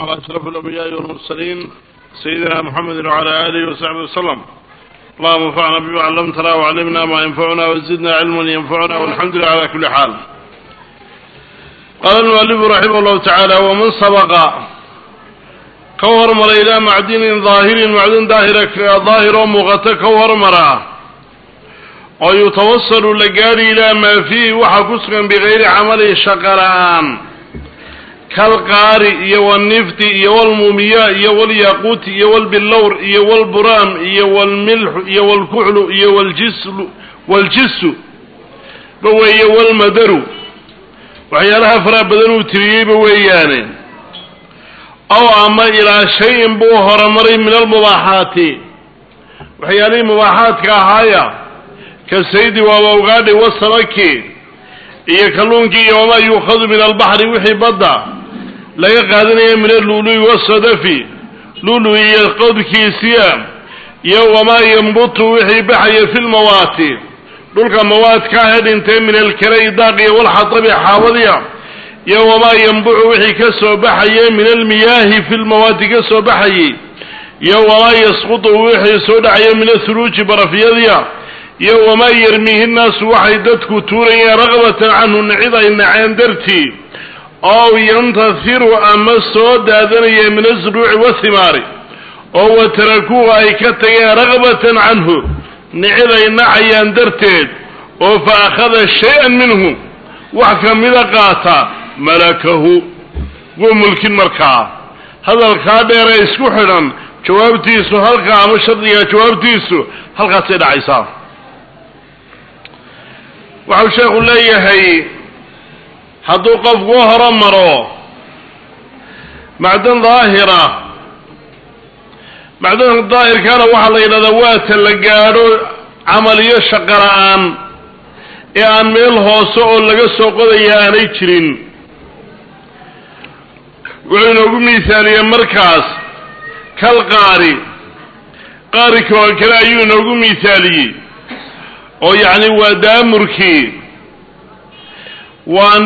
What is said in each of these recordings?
على أشرف الأنبياء والمرسلين سيدنا محمد وعلى آله وصحبه وسلم. اللهم انفعنا بما علمتنا وعلمنا ما ينفعنا وزدنا علما ينفعنا والحمد لله على كل حال. قال المؤلف رحمه الله تعالى: ومن سبق كوهر مر إلى معدن ظاهر معدن ظاهر مغتى كوهر مراه ويتوصل لقاري إلى ما فيه وحكسرا بغير عمل شقران كالقاري والنفط والمومياء والياقوت والبلور والبرام والملح والكحل والجس والمدر وحيالها فرا بدنو تريب وياني أو أما إلى شيء بوهر مري من المباحات وحيالي مباحات كهايا كالسيد ووغاد والسمك كالونك وما يؤخذ من البحر وحي بدا لا يقادني من اللؤلؤ والصدف لؤلؤ يقود كيسيا وما ينبط وحي بحي في المواتي دولك مواد كاهد انت من الكري داقية والحطب حاوضية وما ينبع وحي كسو بحي من المياه في المواد كسو بحي وما يسقط وحي سودعي من الثلوج برفيضية وما يرميه الناس وحيدتك توريا رغبة عنه نعيضا إن عندرتي أو ينتثر أما السود هذا من الزروع والثمار أو تركوه أي كتيا رغبة عنه نعيضا إن عندرتي فأخذ شيئا منه وحكم لقاتا ملكه وملك المركع هذا الخادر يسكحنا جوابتيسو هلقا مشرطية جوابتيسو هلقا سيد عيسى waxau sheekhu leeyahay hadduu qofku horumaro macdan daahira macdan daahirkana waxaa la yidhahdaa waata la gaadho camaliyo shaqo la-aan ee aan meel hoose oo laga soo qodaya aanay jirin wuxuu inoogu miisaaliyey markaas kal qaarika oo kale ayuu inoogu miisaaliyey oo yacni waa daamurkii waa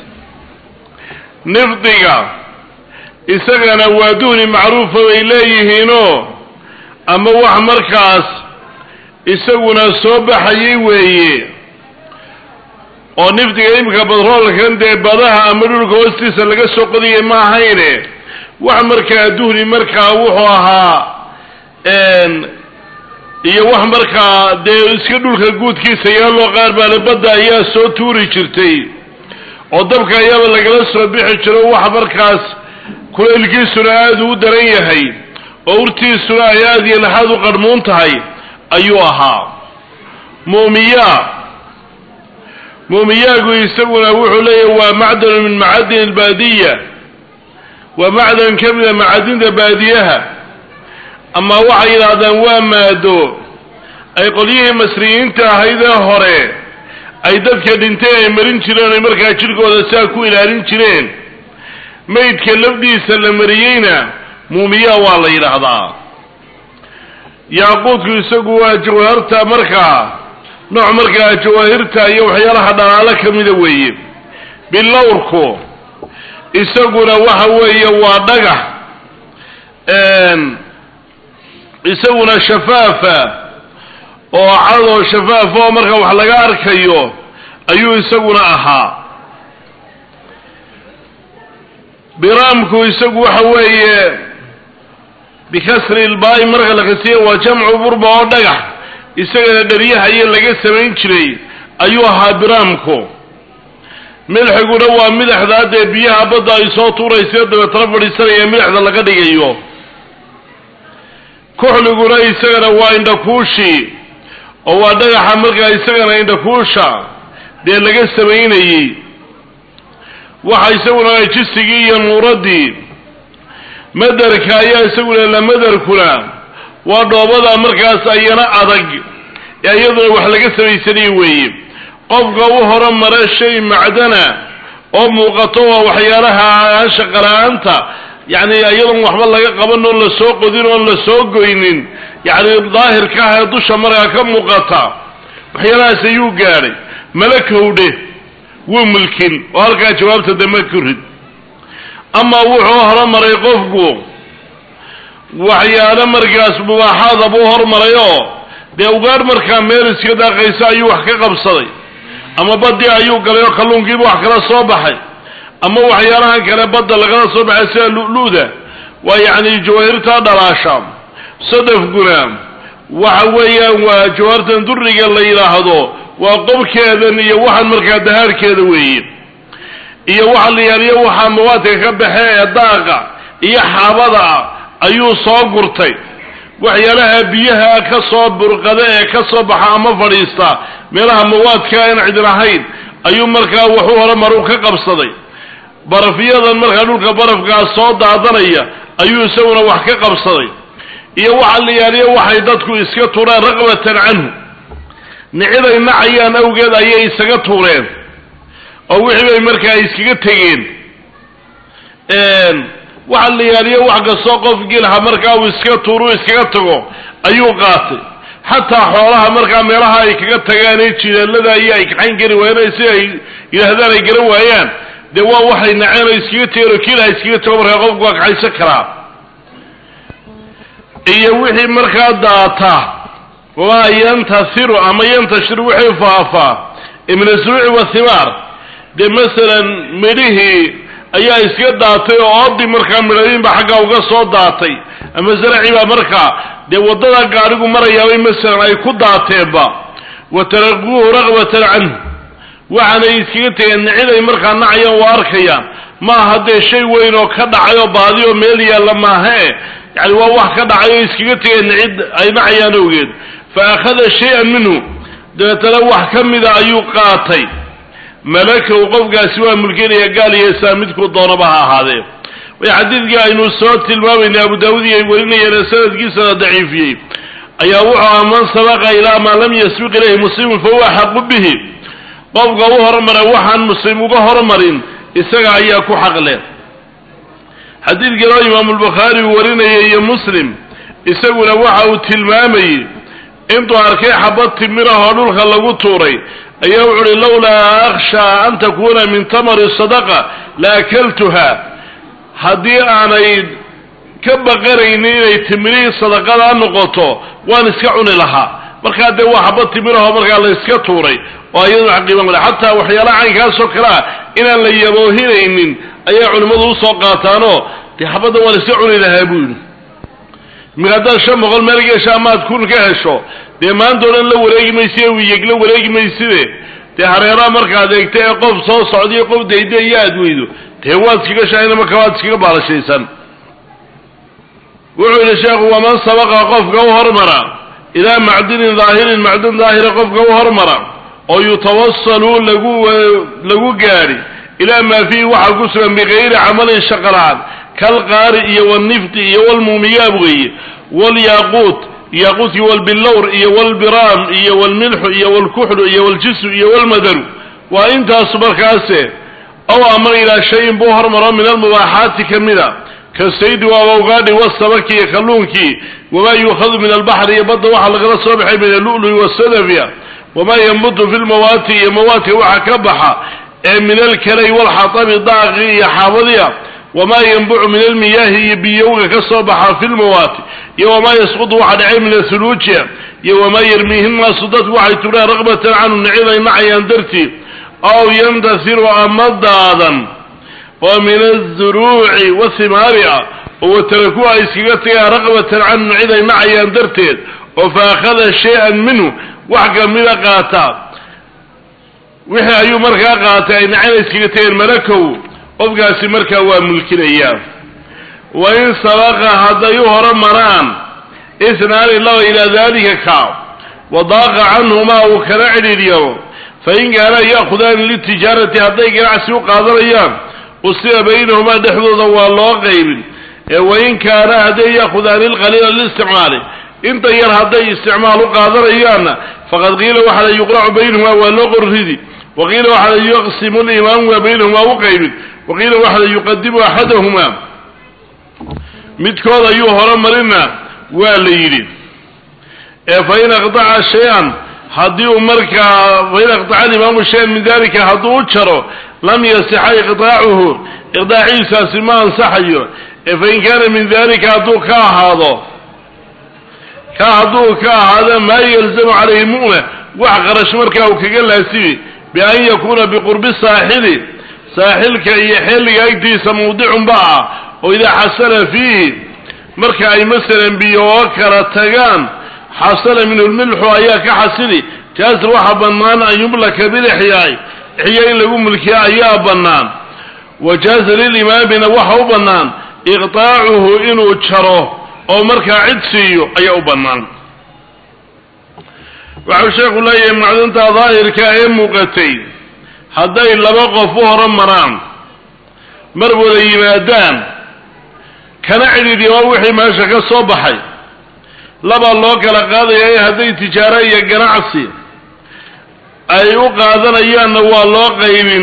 nifdiga isagana waa duhni macruufa bay leeyihiinoo ama wax markaas isaguna soo baxayay weeye oo nifdiga imika badroolkan dee badaha ama dhulka hoostiisa laga soo qodiyay ma ahayne wax markaa duhni markaa wuxuu ahaa iyo wax markaa dee iska dhulka guudkiisa yaaloo qaar baana badda ayaa soo tuuri jirtay oo dabka ayaaba lagala soo bixi jiro wax markaas kulaylkiisuna aada u daran yahay oo urtiisuna ay aada iyo laxaad u qarmuun tahay ayuu ahaa muumiyaagu isaguna wuxuu leeyahay waa macdanu min macadin albaadiya waa macdan ka mida macadinta baadiyaha ama waxay yidhaahdaan waa maado ay qolyihii masriyiinta ahaydee hore ay dadka dhintay ay marin jireen ay markaa jirkooda saa ku ilaalin jireen maydka lafdiisa la mariyeyna muumiyaa waa la yidhaahdaa yaaquudku isagu waa jawahirta markaa nooc markaa jawaahirta iyo waxyaalaha dhalaalo ka mida weeye bilowrku isaguna waxa weeye waa dhagax isaguna shafaafa oo cadoo shafaafa oo marka wax laga arkayo ayuu isaguna ahaa biraamku isagu waxa weeye bikasri ilbaa'i marka la kasiya waa jamcu burba oo dhagax isagana dharyaha iyo laga samayn jiray ayuu ahaa biraamku milxiguna waa midaxda dee biyaha badda ay soo tuuraysa dabeetana fadhiisanaya midaxda laga dhigayo kuxliguna isagana waa indhakuushi oo waa dhagaxa markaa isagana indhakuusha dee laga samaynayey waxa isaguna jisigii iyo nuuradii madarka ayaa isaguna la madarkuna waa dhoobada markaas ayana adag ee iyaduna wax laga samaysanay weeye qofka u horumara shay macdana oo muuqato waa waxyaalaha shaqala-aanta يعني أيضا وحب الله قبلنا ولا سوق ودين ولا سوق وينين يعني ظاهر كه دوشة مرة كم مقطع وحيلا سيو جاري ملكه وده وملكين وهلك جواب تدمكرد ama wuxuu hormaray qofku waxyaalo markaas mubaaxaad buu hormarayo dee ugaar markaa meel iska daaqaysa ayuu wax ka qabsaday ama badii ayuu galay oo kalluunkiiba wax kala soo baxay ama waxyaalahan kale badda lagala soo baxay sida lu'lu'da waa yacni jawaahirta dhalaasha sadafguna waxa weeyaan waa jawaartan durriga la yidhaahdo waa qobkeedan iyo waxaan markaa dahaarkeeda weeye iyo waxa la yaaliyo waxaa mawaadka ka baxee ee daaqa iyo xaabada ayuu soo gurtay waxyaalaha biyaha ka soo burqada ee ka soo baxa ama fadhiista meelaha mawaadka aan cid lahayn ayuu markaa wuxuu hormaru ka qabsaday barafyadan markaa dhulka barafkaa soo daadanaya ayuu isaguna wax ka qabsaday iyo waxa la yaaliyo waxay dadku iska tuureen raqbatan canhu niciday nacayaan awgeed ayay isaga tuureen oo wixii bay markaa iskaga tegeen waxa la yaaliyo wax kastoo qofkii lahaa markaa uu iska tuuru iskaga tago ayuu qaatay xataa xoolaha markaa meelaha ay kaga tagaan ee jireelada iyo ay kaxayn kari waayeen si ay yidhaahdaan ay garan waayaan dee waa waxay naceen oo iskaga tegeen oo kiilaha iskaga tago markaa qofku waa kaxaysan karaa iyo wixii markaa daata waa yantasiru ama yantashir wixii faafaa min asruuci wathimaar dee masalan midhihii ayaa iska daatay oo oodii markaa midhadiinba xaggaa uga soo daatay ama zaracii baa markaa dee waddada gaarigu marayaabay masalan ay ku daateenba wa tarakuuhu raqbatan canhu waxaanay iskaga tegeen niciday markaa nacayaan waa arkayaan maaha dee shay weyn oo ka dhacay oo baadi oo meel yaalla maahae yani waa wax ka dhacay oo iskaga tegeen nicid ay nacayaan awgeed fa akhada shay-an minhu dabeetana wax ka mida ayuu qaatay malakahu qofkaasi waa mulkinaya gaal iyo isaan midkuu doonaba ha ahaadee way xadiidkii aynu soo tilmaamayna abu daawud iyo ay warinayeen sanadkiisana daciifiyey ayaa wuxuu aha man sabaqa ilaa maa lam yasbiq ilayhi muslimun fahuwa axaqu bihi qofka u hormara waxaan muslim uga hormarin isaga ayaa ku xaq leh xadiidkan oo imaamu albukhaari uu warinayay iyo muslim isaguna waxa uu tilmaamayey intuu arkay xabad timirahoo dhulka lagu tuuray ayaa wuxu uhi lawlaa akhshaa an takuuna min tamari sadaqa la akaltuha haddii aanay ka baqanaynin inay timirihii sadaqadaa noqoto waan iska cuni lahaa markaa dee waa xabad timirahoo markaa la iska tuuray oo iyaduna xaqiiban le xataa waxyaalaha caynkaasoo kale ah inaan la yaboohinaynin ayay culimmadu usoo qaataanoo dee xabadda waan iska cuni lahaa buu yidhi mika haddaad 500 meel geesha amaad kun ka hesho dee maanta o dhan la wareegi mayside wiyeg la wareegi mayside dee hareeraha markaad eegta ee qof soo socdiyo qof dayda iyo aad weydo dee waad iskaga shaahina marka waad iskaga baalashaysan wuxuu yidhi sheekhu waman sabaqa qofka u hormara ilaa macdinin daahirin macdin daahira qofka u hormara oo yutawasalu lagu gaadhi ilaa maa fiihi waxaa ku sugan bikayri camalin shaqalaan kalqaari iyo walnifti iyo walmuumiyaab weeye walyaaquut yaaquutkii walbilowr iyo walbiraam iyo walmilxu iyo walkuxlu iyo waljisu iyo walmadaru waa intaasu markaase ow ama ilaa shayin buu hormaro min almubaaxaati ka mida kasaydi waaba ugaadhi wasabaki iyo kalluunkii wamaa yuukhadu min albaxri iyo badda waxaa lagala soo baxay min allu'lu'i wasadafya wamaa yanbutu fi lmawaati iyo mawaadka waxa ka baxa ee min alkalay walxatabi daaqi iyo xaabadiya wamaa yanbucu min almiyaahi iyo biyowga ka soo baxa fi lmawaati iyo wamaa yasqudu waxa dhacay min athuluujiya iyo wamaa yarmiihi nnaasu dadku waxay turaan raqbatan canhu niciday nacayaan dartii aw yantasiru ama daadan oo min azuruuci wathimaari ah oo watarakuha iskaga tagaan raqbatan canhu niciday nacayaan darteed oo fa akhada shay-an minhu wax kamida qaataa wixii ayuu markaa qaatay ay nacayna iskaga tageen malakow qofkaasi markaa waa mulkinayaa wa in sabaqa hadday u horumaraan isnaani laba ilaa daalika ka wadaaqa canhumaa uu kala cidhiidhiyo fain kaana ya'khudaani litijaarati hadday ganacsi u qaadanayaan qusiba baynahumaa dhexdooda waa loo qaybin wain kaana hadday ya'khudaani alqaliila lilisticmaali inta yar hadday isticmaal u qaadanayaanna faqad qiila waxa la yuqracu baynahumaa waa loo qorridi waqiila waxa la yuqsimu limaamuma baynahumaa u qaybin waqiila waxa la yuqadimu axadahumaa midkood ayuu horumarina waa la yidhi fain aqtaca shay-an haddii uu markaa fain aqtaca alimaamu shay-an min dalika hadduu u jaro lam yasixa iqtaacuhu iqdaaciisaasi ma ansaxayo fain kaana min dalika hadduu ka ahaado maa yalzamu calayhi mu'na wax qarash markaa uu kaga laasimi bian yakuuna biqurbi saaxili saaxilka iyo xilliga agtiisa mawdicun ba ah oo idaa xasala fiihi marka ay masalan biyo oo kala tagaan xasala minhu lmilxu ayaa ka xasili jaasa waxaa bannaan an yumlaka bilixyaai ixyaa in lagu mulkiya ayaa bannaan wa jaaza lilimaamina waxa u bannaan iqtaacuhu inuu jaro oo markaa cid siiyo ayaa u bannaan waxau sheekhu leeyahay macdunta daahirka ee muuqatay hadday laba qof u horo maraan mar wada yimaadaan kana cidhiidhiya waa wixii meesha ka soo baxay labaa loo kala qaadaya hadday tijaaro iyo ganacsi ay u qaadanayaanna waa loo qaybin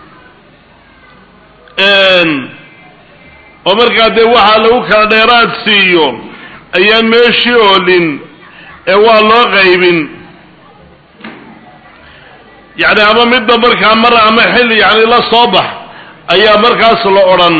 oo markaa dee waxaa lagu kala dheeraad siiyo ayaan meeshii oolin ee waa loo qaybin yacni ama midba markaa mar ama xilli yacni la soo bax ayaa markaas la odhan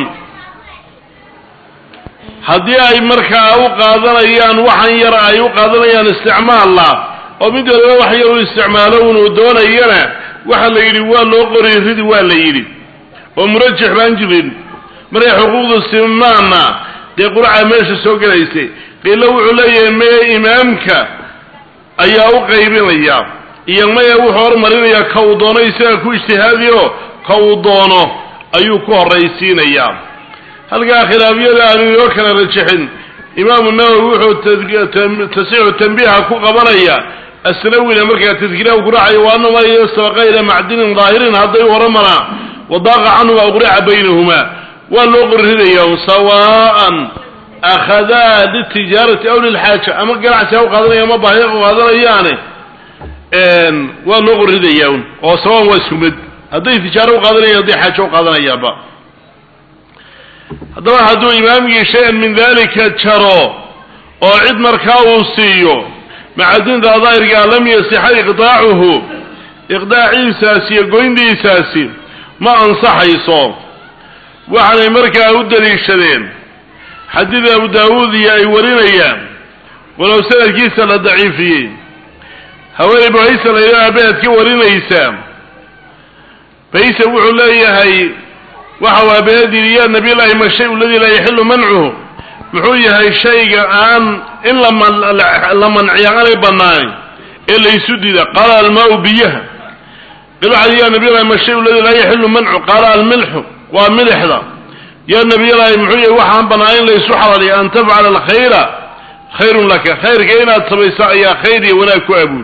haddii ay markaa u qaadanayaan waxan yara ay u qaadanayaan isticmaalla oo mid waliba wax yar u isticmaalo unuu doonayana waxa la yidhi waa loo qori ridi waa la yidhi oo murajix baan jirin markay xuquuqdu simaana dee quraca meesha soo gelaysay qiilo wuxuu leeyahay maya imaamka ayaa u qaybinaya iyo maya wuxuu hormarinayaa ka uu doono isaga ku ijtihaadiyo ka uu doono ayuu ku horraysiinayaa halkaa khilaafyada aanu inoo kala rajixin imaamu nawowi wuxuu tasiixu tanbiiha ku qabanaya asnawina markaa tadkiraha ku raacayo wa anahuma yastabaqa ila macdinin daahirin hadday u horamaraan wadaaqa canhuma uqrica baynahumaa waa loo qorridaya sawaan akhadaa litijaarati aw lilxaaja ama ganacsi ha u qaadanaya ama baahi u qaadanayaane waa loo qorridaya oo sawaan waa isku mid hadday tijaaro u qaadanayaan hadday xaajo u qaadanayaanba haddaba hadduu imaamkii shay-an min dalika jaro oo cid markaa uu siiyo macadinta daahirkaa lam yasixa iqdaacuhu iqdaaciisaasi iyo goyndiisaasi ma ansaxayso waxaanay markaa u daliishadeen xadiid abu daawuud iyo ay warinayaan walow sanadkiisa la daciifiyey haweeney baysa la yidhaha abeed ka warinaysa baysa wuxuu leeyahay waxa uu abeed yidhi yaa nabiyullaahi ma shay alladii laa yaxilu mancuhu muxuu yahay shayga aan in la manciya aanay bannaanin ee laysu dida qaala almaau biyaha qil waxaa yaa nabiyullahi ma shay alladii laa yaxilu mancu qaala almilxu waa milixda yaa nabiyullaahi muxuu yahay waxaan bannaan in laysu xalaaliya an tafcala alkhayra khayrun laka khayrka inaad samayso ayaa khayr iyo wanaag ku abuud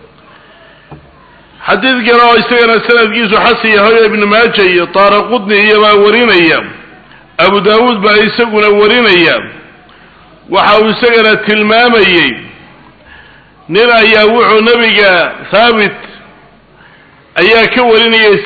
xadiidkan oo isagana sanadkiisu xasan yahay ibnu maaja iyo taaraqudni iyo baa warinaya abu daawuud baa isaguna warinaya waxa uu isagana tilmaamayey nin ayaa wuxuu nabiga haabit ayaa ka warinayay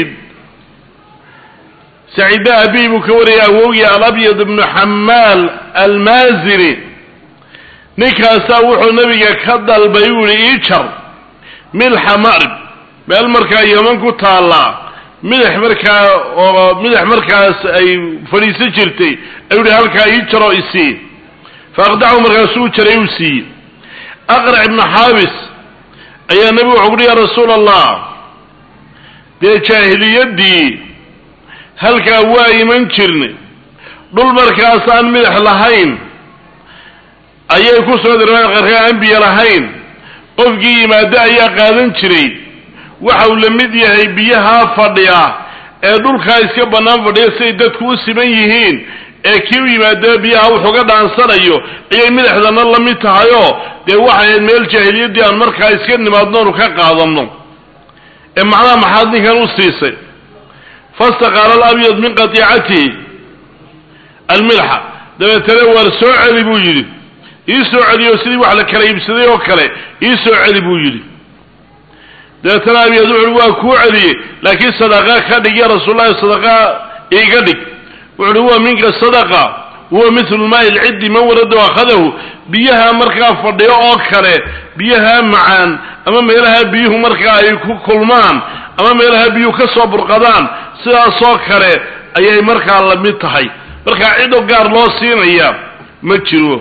saciida abi buu ka wariyay awowgii alabyad ibnu xamaal almaaziri ninkaasaa wuxuu nabiga ka dalbay uu yihi ii jar milxa marib meel markaa yaman ku taallaa midax markaas ay fadhiisan jirtay ayuu yihi halkaa ii jaroo isii fa aqdacu markaasuu jaray uu siiyey aqrac ibnu xaabis ayaa nebigu wuxuu kuhi ya rasuula allah dee jaahiliyaddii halkaa waa iman jirnay dhul markaas aan midax lahayn ayay ku soo direen qarkaa aan biyo lahayn qofkii yimaado ayaa qaadan jiray waxa uu la mid yahay biyaha fadhiya ee dhulkaa iska bannaan fadhiya siday dadku u siman yihiin ee kii u yimaado biyaha wuxuuga dhaansanayo ayay midaxdana la mid tahayoo dee waxay ahayd meel jaahiliyaddii aan markaa iska nimaadnoonu ka qaadanno ee macnaha maxaad ninkan u siisay fastaqaala alabyad min qatiicatihi almilxa dabeetana waar soo celi buu yidhi ii soo celiyo sidii wax la kala iibsaday oo kale ii soo celi buu yidhi dabeetana abyad wuxuuhi waa kuu celiyey laakiin sadaqa ka dhig ya rasuulallahi sadaqa iiga dhig wuxuuhi huwa minka sadaqa huwa mithlu maa'i lciddi man warada akhadahu biyaha markaa fadhiyo oo kale biyaha macaan ama meelaha biyuhu markaa ay ku kulmaan ama meelaha biyuhu ka soo burqadaan sidaasoo kale ayay markaa la mid tahay markaa cid oo gaar loo siinaya ma jiro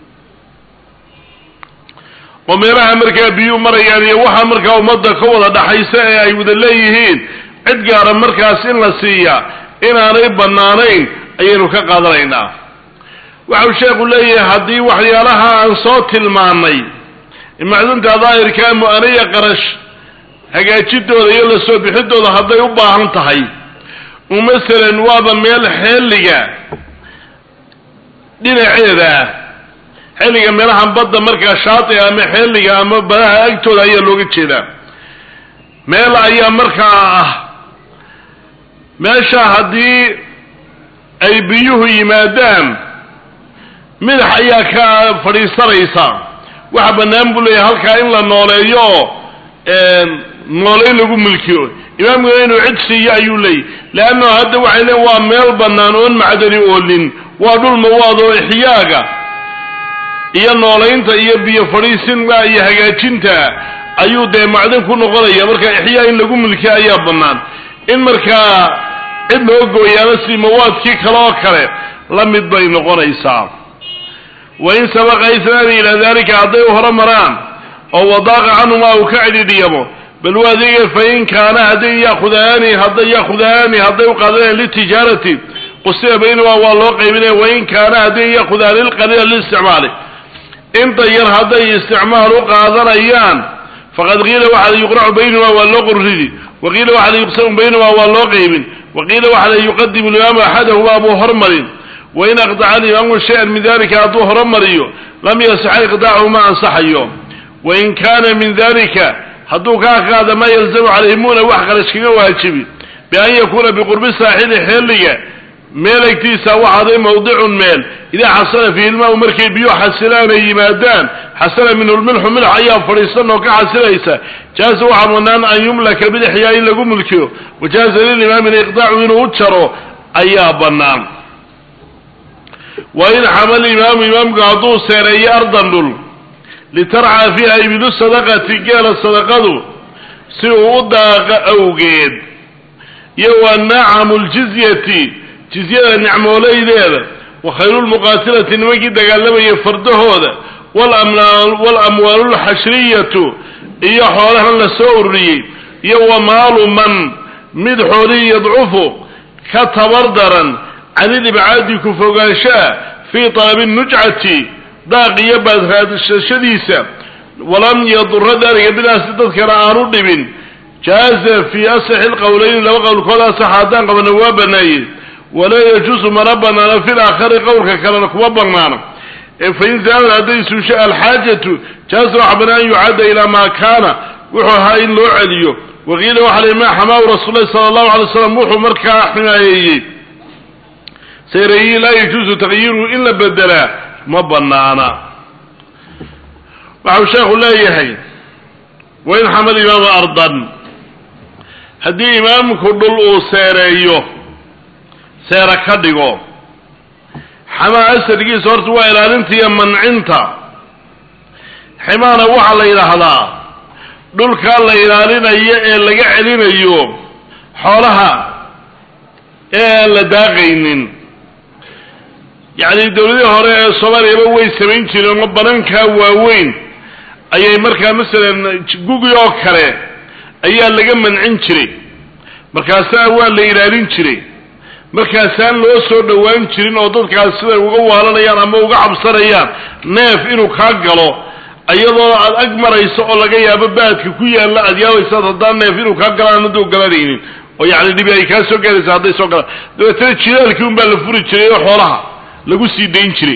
oo meelaha markaa biyo marayaan iyo waxa markaa ummadda ka wada dhaxaysa ee ay wada leeyihiin cid gaara markaas in la siiya inaanay bannaanayn ayaynu ka qaadanaynaa waxau sheekhu leeyahay haddii waxyaalaha aan soo tilmaanay macdunta daahirka mu'anaya qarash hagaajidooda iyo la soo bixidooda hadday u baahan tahay masalan waaba meel xeeliga dhinaceeda xeeliga meelaha badda markaa shaati ama xeeliga ama badaha agtooda ayaa looga jeedaa meel ayaa markaa ah meesha haddii ay biyuhu yimaadaan midax ayaa ka fadhiisanaysa waxa bannaan buu leeyahay halkaa in la nooleeyo nooleyn lagu milkiyo imaamkuna inuu cid siiyo ayuu leeyahy leanno hadda waxay leeyiin waa meel bannaan oon macdani oolin waa dhul mawaad oo ixyaaga iyo nooleynta iyo biyo fadhiisinka iyo hagaajinta ayuu dee macdan ku noqonaya marka ixyaa in lagu milkiyo ayaa bannaan in markaa cid loo gooyaano si mawaadkii kale oo kale la mid bay noqonaysaa wain sabaqa isnaani ilaa dalika hadday u horumaraan oo wadaaqa canhumaa uu ka cidhidhiyamo bal waa adeega fain kaana hadday yaakudaani hadday u qaadanayaan litijaarati qusima baynahumaa waa loo qaybinaya wain kaana hadday yaakudaani lqaliila lilisticmaali inta yar hadday isticmaal u qaadanayaan faqad qiila waxaa la yuqracu baynahumaa waa loo qorridi waqiila waxaa la yuqsamu baynahumaa waa loo qaybin waqiila waxaa la yuqadimu limaamu axadahumaa buu hormarin wain aqdaca alimaamu shay-an min dalika hadduu horumariyo lam yasaxa iqdaacuhu ma ansaxayo wain kaana min dalika hadduu kaa qaada maa yalzamu calayhimuna wax qarash kaga waajibi bian yakuuna biqurbi saaxili xeeliga meel egtiisa waxaaday mawdicun meel idaa xasala fiihi lmaa markay biyo xasilaan ay yimaadaan xasala minhu lmilxu milx ayaa fadhiisan oo ka xasilaysa jaaza waxaa banaan an yumlaka bilixyaa in lagu mulkiyo wajaaza lilimaamina iqdaacu inuu u jaro ayaa bannaan wain xamal imaamu imaamku hadduu seereeyo ardan dhul litarcaa fiiha ibilu sadaqati geela sadaqadu si uu u daaqa awgeed iyo wa nacamu ljizyati jizyada nicmooleydeeda wa khayrulmuqaatilati nimankii dagaalamayay fardahooda waalamwaalu lxashriyatu iyo xoolahan la soo ururiyey iyo wa maalu man mid xoolihii yadcufu ka tabar daran can ilibcaadi ku fogaanshaha fii talabi nujcati daaq iyo baadraadshashadiisa walam yadura dalika binaasi dadkana aanu dhibin jaaza fii asaxi lqowleyni laba qowlkooda asaxa haddaan qabana waa banaaye walaa yajuusu mana banaana fi laakhari qowlka kalena kuma banaana fain zaadad hadday suusha alxaajatu jaaza waxa banaan an yucadda ilaa maa kaana wuxuu ahaa in loo celiyo waqiila waxa la maa xamaahu rasuul lahi sala allahu alay waslam wuxuu markaa ximaayeeyey seereeyii laa yajuusu taqyiiruhu in la bedelaa ma banaana waxau sheekhu leeyahay wain xamal imaamu ardan haddii imaamku dhul uu seereeyo seera ka dhigo xamaa asalkiisa horta waa ilaalinta iyo mancinta ximaana waxaa la yidhaahdaa dhulkaa la ilaalinayo ee laga celinayo xoolaha ee aan la daaqaynin yacni dawladihii hore ee soomaaliyaba way samayn jireen oo banankaa waaweyn ayay markaa masalan gugi oo kale ayaa laga mancin jiray markaasaa waa la ilaalin jiray markaasaan loo soo dhowaan jirin oo dadkaas siday uga waalanayaan ama uga cabsanayaan neef inuu kaa galo iyadoo aad ag marayso oo laga yaabo baadka ku yaalla aad yaabaysaad haddaan neef inuu kaa galaan aduu galanaynin oo yacni dhibi ay kaa soo galaysa hadday soo galaan dabeetana jilaalkii unbaa la furi jiray oo xoolaha lagu sii dayn jiray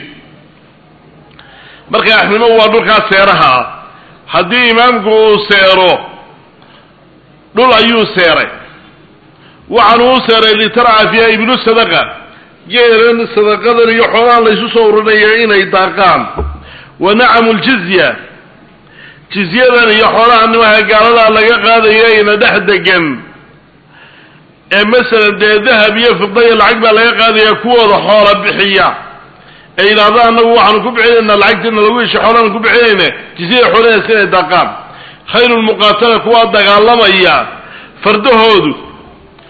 marka axnimo waa dhulkaa seeraha ah haddii imaamku uu seero dhul ayuu seeray waxaanu u seeray litarca fiiha ibnu sadaqa geelan sadaqadan iyo xoolahan laysu soo ururinaya inay daaqaan wa nacamu ljizya jizyadan iyo xoolaha nimaha gaaladaa laga qaadayo ina dhex degan ee masalan dee dahab iyo fida iyo lacag baa laga qaadaya kuwooda xoola bixiya ee yidhaahda anagu waxaanu ku bixinaynaa lacagtiina lagu heshay xoolaanu ku bixinayna jizyada xoolahaas inay daaqaan khayru lmuqaatala kuwaa dagaalamaya fardahoodu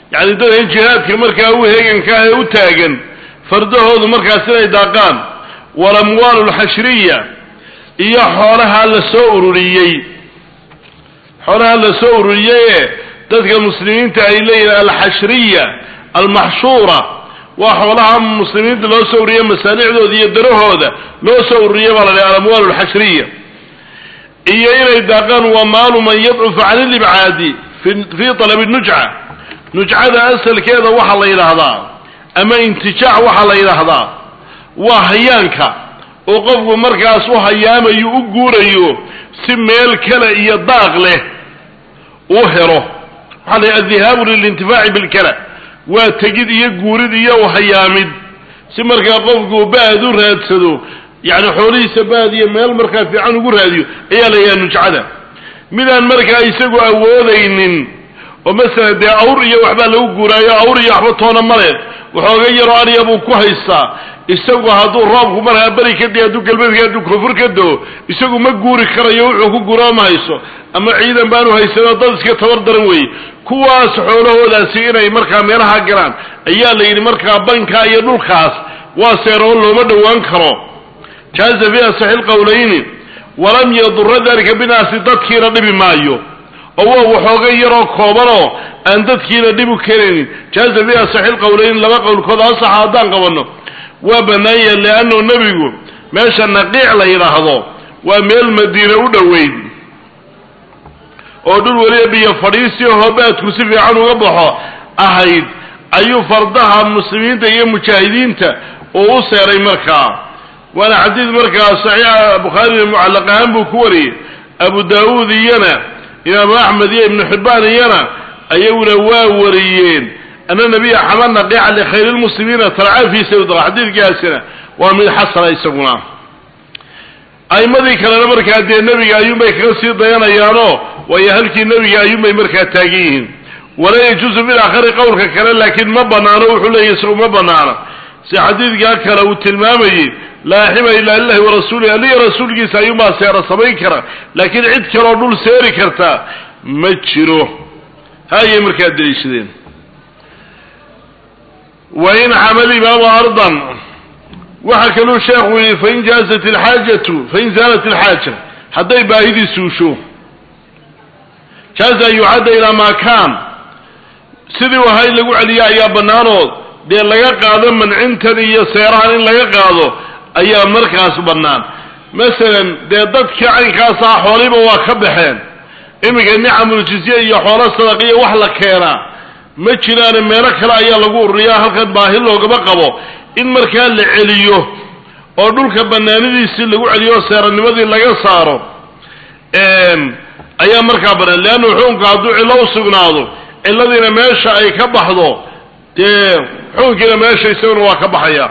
يعني ده جهاد كمركا وهيجن كاه وتاجن فردهود مركا سنة داقان والأموال الحشرية إيا حولها لسوريي حولها لسوريي تلك المسلمين تأيلين الحشرية المحشورة وحولها المسلمين لو سورية مسالع ذي يدروا هذا لو سورية ولا الأموال الحشرية إيا إلى داقان ومال من يضعف عن الإبعاد في طلب النجعة نجعة أسل كذا وحل إلى هذا أما انتجاع وحل إلى هذا وهيانك وقفوا مركز وهيام يؤجوريو سميل كلا يضاق له وهره على الذهاب للانتفاع بالكلا وتجد يجورد وهيامد سمركز قفوا بعد رادسدو يعني حولي سبادية ميل مركز في عنه قراديو إيا ليا نجعة من المركز يسقوا أولين ومثلا دي أوريا وحبا لو قرايا أوريا حبطونا مريض وحوغير أريا أبو كوهيسا يسوق هادو رابكو مرها بريكا دي هادو قلبك هادو كفر كدو يسوقوا مقوري كرايا وحوكو قرا ما هيسو أما عيدا بانو هيسانا ضلسك تور دروي كواس حوله لاسينا مركا ميرها قران أيال لين مركا بانكا يدو الخاص واسيرون لو مدو وانكرو جاز فيها صحيح القولين ولم يضر ذلك بناس تذكير نبي مايو أو وحوغير كوبرو أن تذكير نبي كريم جاز فيها صحيح القولين لما قول كذا صحادان قولنا وبنايا لأنه النبي ماشى النقيع ليرهضو وميل مدينة ودوين ودول ولي بي فريسي وهبات كسفي عنه وضحا أهيد أيو فردها المسلمين تأيي مجاهدين ووسيري مركا وانا حديث مركا صحيح بخاري المعلقة هم بكوري أبو داود ينا إمام أحمد ابن حبان ينا أيونا واوريين أن النبي حملنا قيعا لخير المسلمين ترعى في سودة حديث قاسنا ومن حصر يسمونه أي مذي كان مركا دي النبي أيوم يكسي ضيانا يانو ويهلك النبي أيوم مركا تاقيين ولا يجوز بالآخر قولك كلا لكن ما بنانا وحلا يسروا ما بنانا سي حديث قال كلا والتلمامي لا حما إلا الله ورسوله ألي رسولك سايوما سيارة صبيكرا لكن عد كرا نول سيري كرتا مجروه هاي مركا ديشدين وإن عمل باب أرضا وحكلوا الشيخ فإن جازت الحاجة فإن زالت الحاجة حتى يباهد سوشو جاز يعد إلى ما كان سيدي وهاي لقوا عليها يا بنانو دي لغا قادو من عنتني يا سيران لغا قادو أيها مركز بنان مثلا دي ضدك عنكاسا حوليبا وكبحين إمكا نعم الجزية يا حولا الصدقية وحلا كينا ما جيران ميرا كلا ayaa lagu ururiyaa halka baahi looga qabo in markaa la celiyo oo dhulka banaanadiisa lagu celiyo seeranimadii laga saaro ayaa markaa baran leeyahay xukunka haduu cilo sugnaado ciladina meesha ay ka baxdo xukunkiina meesha isaguna waa ka baxaya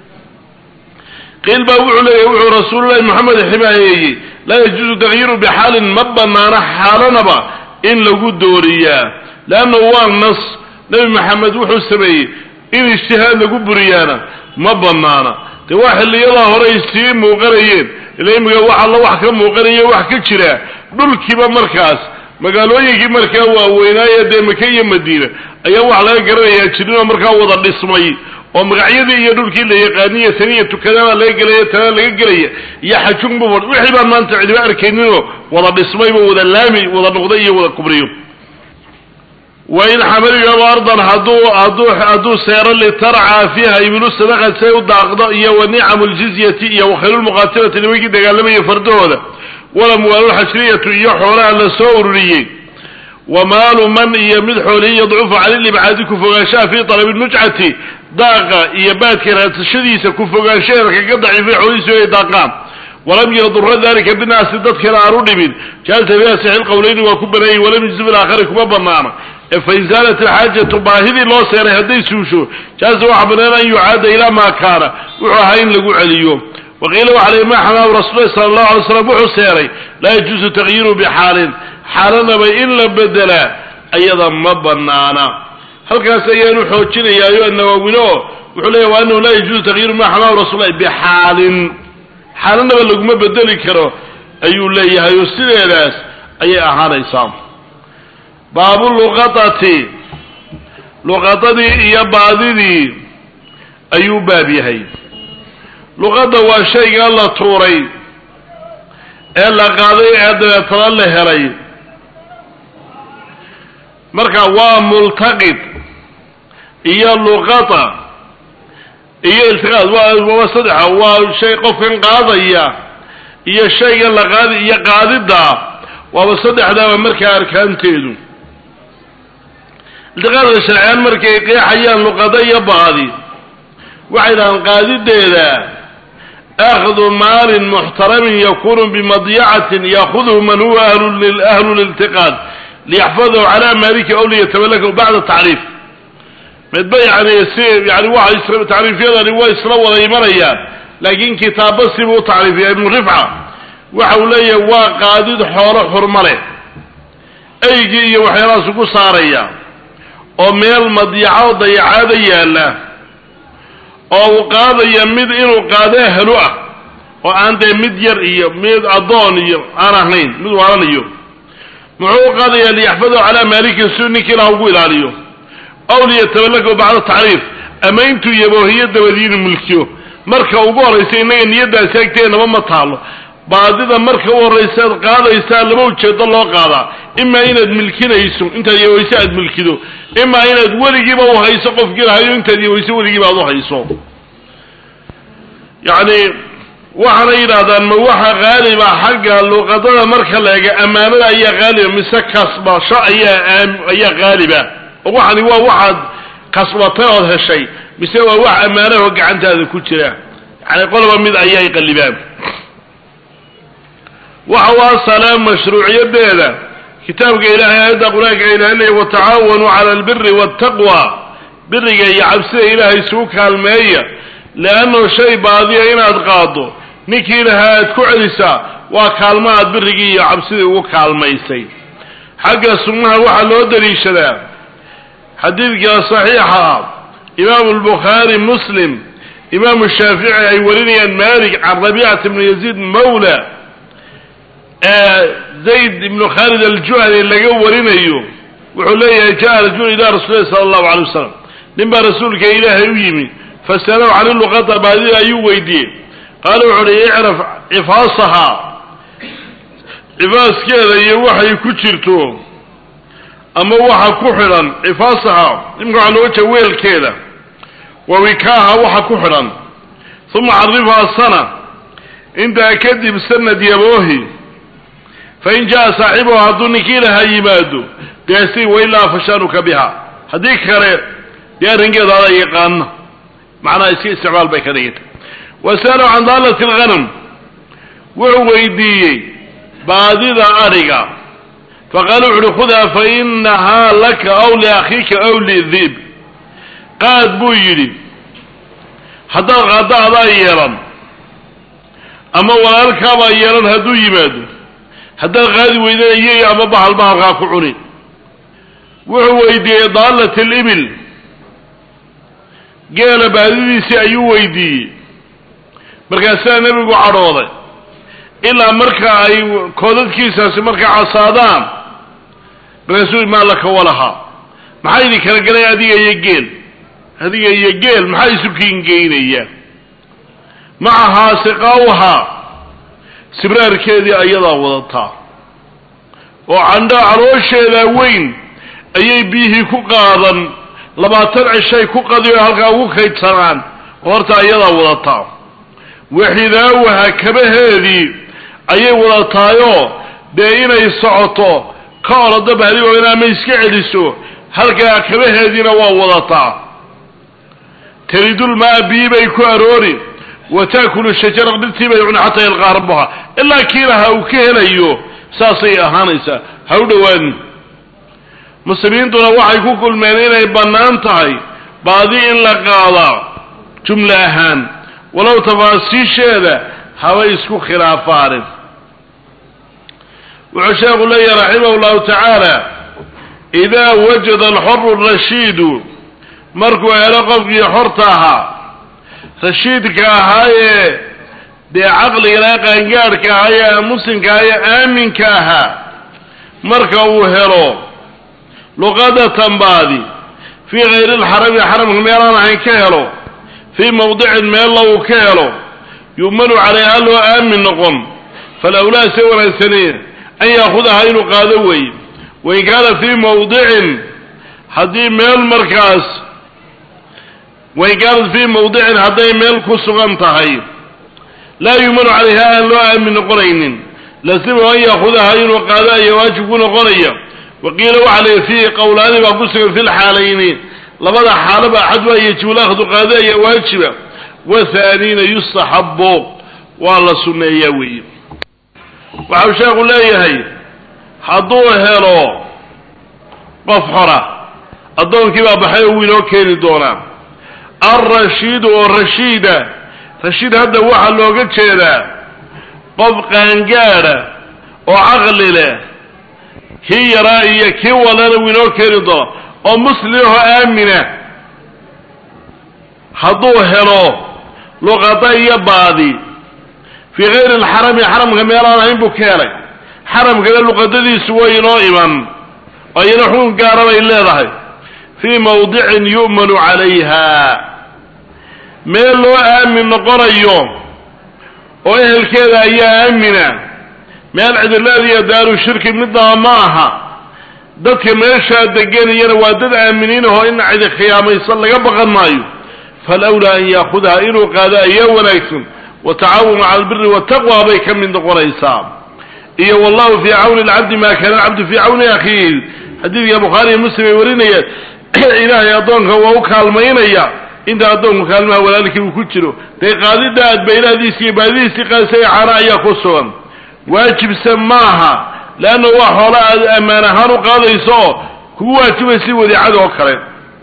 قيل بقول رسول الله محمد حماية لا يجوز تغييره بحال مبنى حالنا با إن لقود دوريا لأنه هو النص نبي محمد وحسبي إن اجتهاد لقود بريانا مبنانا تواحد اللي يلا رئيسين موقريين اللي يمقى واحد الله وحكا موقريين وحكا شراء دول كيبا مركز ما قالوا يجي مركز وينايا دي مكية مدينة أيها واحد لا يقرأ يجرون مركز وضع الاسمي ومرعيدي يدول كي اللي يقانية ثانية تكلمة لا يقلية تنا لا يقلية يحجون بفرد ويحبا ما انت عدباء ركينينو وضع الاسمي وضع اللامي وضع النقضية وضع الكبريو وإن حملوا أرضا هدو سيرا اللي ترعى فيها يمنوا الصدقة سيود أقضائية ونعم الجزية وخير المقاتلة اللي ويجد قال يفردوا هذا والأموال الحشرية يحولها لسوريين ومال من يمد حولي يضعف على اللي بعد كفغاشا في طلب النجعة داقة يبات كرات الشديسة كفغاشا كقضع في حولي سوى داقام ولم يضر ذلك بالناس ضدك العرون من جاز فيها سحي القولين وكبرين ولم يجزم الآخر كبابا معنا فإن زالت الحاجة باهذي الله سيري هدي سوشو جاز وحبنا أن يعاد إلى ما كان وحاين لقوع اليوم وقيل وعليه ما حماه رسول الله صلى الله عليه وسلم وحو سيري لا يجوز تغييره بحال حالنا بإلا بدلا أيضا مبنانا هل كان سيئنو حوشيني يا أيها النواوينو وحليه وأنه لا يجوز تغيير ما حماه رسول الله بحال حالنا بلغ ما بدلي كرو أيو اللي هايو السيداس أي أحانا إسام باب اللغطة luqadadii iyo baadidii ayuu baab yahay. luqadda waa shayga la tuuray ee la qaaday ee dabeetana la helay, marka waa multaqid iyo luqada iyo iltiqaad waa saddexa. waa shay qofkan qaadaya iyo shayga la qaadi iyo qaadidda waaba saddexdaaba markaa arkaanteedu. iltiqaadka sharciyaan markay qeexayaan luqada iyo baadi waxay dhahaan qaadideeda akhdu maalin muxtaramin yakunu bimadyacatin yaakuduhu man huwa ahlu liltiqaad liyaxfadahu calaa maaliki aw liyatawallakahu bacda tacriif. midba yani waxa tacriifyadani waa isla wada imanayaan, laakiin kitaaba sibuu tacriifiya. ibnu rifca waxa uu leeyahay waa qaadid xoolo xurma leh, eygii iyo waxyaalahaas ugu saaraya oo meel madyaco dayacaada yaalla, oo uu qaadaya mid inuu qaado ahlu ah oo aan dee mid yar iyo mid addoon iyo aan ahayn, mid waalanayo. muxuu qaadayaa liyaxfadahu calaa maalikin si ninkii ilaha ugu ilaaliyo, aw liyatawallakahu bacda tacriif, ama intuu yaboohiyo dabadii inuu mulkiyo. marka ugu horraysa innaga niyaddaasi agteennaba ma taalo. baadida marka u horraysaad qaadaysaa laba ujeedo loo qaadaa: imaa inaad milkinayso intaad yaboohiso aad mulkido, imaa inaad weligiiba u hayso qofkii lahayo intaad yaboohiso weligiiba aad u hayso. yacni waxaana yidhaahdaan ma waxa qaaliba xagga luqadada marka la eega ammaanada ayaa qaaliba mise kasbasho ayaa qaaliba? oo waxani waa waxaad kasbatay ood heshay, mise waa wax ammaanahoo gacantaada ku jira? yani qolaba mid ayay qallibaan. waxa waa salaam mashruuciyadeeda kitaabka ilaahay aayadda qur-aanka ilaalinaya watacaawanuu cala albiri waataqwa, biriga iyo cabsida ilaahay isugu kaalmeeya. leanno shay baadiya inaad qaado ninkii ilahaa aad ku celisaa waa kaalmo aad birigii iyo cabsidii ugu kaalmaysay. xagga sunnaha waxaa loo daliishadaa xadiidka saxiixa ah imaamu albukhaari, muslim, imaamu shaafici ay warinayaan maalik can rabiicata ibni yaziid mawla zayd ibnu khaalid aljuhani laga warinayo. wuxuu leeyahay jaa rajul ila rasuulillahi sala allahu calay wasalam, nin baa rasuulka ilaahay u yimi, fasalahu can luqada baadida ayuu weydiiyey. qaala wuxu uhi icraf cifaasahaa, cifaaskeeda iyo waxay ku jirto ama waxa ku xidhan. cifaasahaa imka waxaa looga jeeda weelkeeda, wa wikaaha waxa ku xidhan. uma carifhaa sana, intaa kadib sanad yaboohi. fain jaa saaxibuha, hadduu ninkii lahaa yimaado deesi, wailaa fashaanuka biha, haddii kale dee arrinkeeda adaa yaqaana, macnaha iska isticmaal bay ka dhiganta. wasalahu can daalati alghanam, wuxuu weydiiyey baadida adhiga. faqaala wuxu uhi khudhaa fainahaa laka aw liakhiika aw lidib. qaad buu yidhi, haddaad qaaddo adaa yeelan ama walaalkaabaa yeelan hadduu yimaado. haddaad qaadi weydana iyay ama bahalba halkaa ku cuni. wuxuu weydiiyey daalat alibil, geela baadidiisii ayuu weydiiyey. markaasaa nebigu cadhooday ilaa marka ay koodadkiisaasi markaa casaadaan. markaasuu maa laka walahaa, maxaa idin kala galay adiga iyo geel? adiga iyo geel maxaa isu kiingeynaya? macahaa siqaawhaa, sibraarkeedii ayadaa wadataa oo candhaa caloosheeda weyn ayay biyihii ku qaadan, 20 cishay ku qadiyo halkaa ugu kaydsanaan, oo horta ayadaa wadataa. waxidaawaha, kabaheedii ayay wadataayoo dee inay socoto ka orado bahdigoodana ama iska celiso, halkaa kabaheediina waa wadataa. taridulmaa biyi bay ku aroori, wataakulu shajara dhirtii bay cuni xataa yalqaa rabbuha, ilaa kiilaha uu ka helayo saasay ahaanaysaa. ha u dhowaan. muslimiintuna waxay ku kulmeen inay bannaan tahay baadi in la qaadaa jumle ahaan, walow tafaasiisheeda habay isku khilaafaanin. wuxuu sheekhu leeyahay raximah llahu tacaala: idaa wajada alxoru rashiidu, markuu helo qofkii xorta ahaa, rashiidka ahaayee dee caqligana qaangaadhka ahaayee muslimka ahaayee aaminka ahaa, marka uu helo luqadatan baadi, في غير الحرم حرم ميلان عن كهلو في موضع ميل لو كهلو يؤمن عليها له آمن نقم فالأولى سوى السنين أن يأخذها إنه قادوي وإن كان في موضع حدي ميل مركز وإن كانت في موضع حدي ميل كسغان تهي لا يؤمن عليها أن له آمن نقرين لازم أن يأخذها إنه قادوي يواجبون قرية وقيل وعليه فيه قولان وقسم في الحالين لبدا حالبا حدوى يجول أخذ قادوي واجبا وثانين يستحبوا والله سنة يوي وحوشاق الله يهي حضوه هيرو قفحرة الدون كيبا بحيوي لو كيني دونا الرشيد والرشيدة رشيد هذا واحد لو قد شيدا قف قانقارة وعقلله كي رأيه كي ولا لو كيني دونا ومسلمه آمنة حضوه هيرو لغطية بادي في غير الحرم حرم كميران عين بكيري حرم كذا لغتدي سوي نائما وينحون قارب إلا ذهي في موضع يؤمن عليها ميلو آمن قريو وإهل كذا يا آمنا ميل عد الذي يدار الشرك مدها معها ذاتك ميشا الدقين ينوادد آمنين هو إن عد الخيام يصلى يبقى النايو فالأولى أن يأخذها إنه قادة يولايكم وتعاون على البر والتقوى بيكم من دقون إيسام إيه والله في عون العبد ما كان العبد في عون أخيه حديث يا بخاري مسلم يورينا إلهي أدونك وكالمينيا إنت أدونك كالما ولا لك وكتشلو تقالي داد بين هذه بهذه قاسي عرايا خصوصا واجب سماها لأنه هو حولاء أمانة هانو قال يسو هو تبسي وذي عدو كريم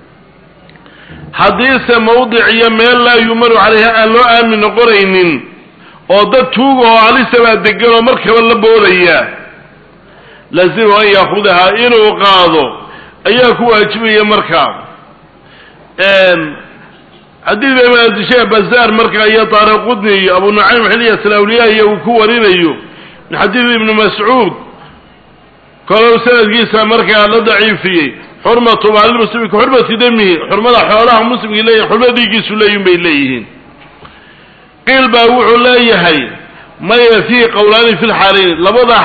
حديث موضع يميل لا يمر عليها أن لا آمن قرين وضد توقع على سبع دقال ومركبا لبوليا لازم أن يأخذها إنه قاضو أن يكون أجبية مركب حديث ما الشيخ بزار مركب يطار قدني أبو نعيم حلية الأولياء يوكورين من حديث ابن مسعود قالوا سنة قيسة مركب لضعيف فيه حرمة على المسلمين كحرمة دمه حرمة حوالها مسلم إليه حرمة ديكي سليم بإليهن قيل باوع لا يهي ما يفيه قولان في الحالين لبضع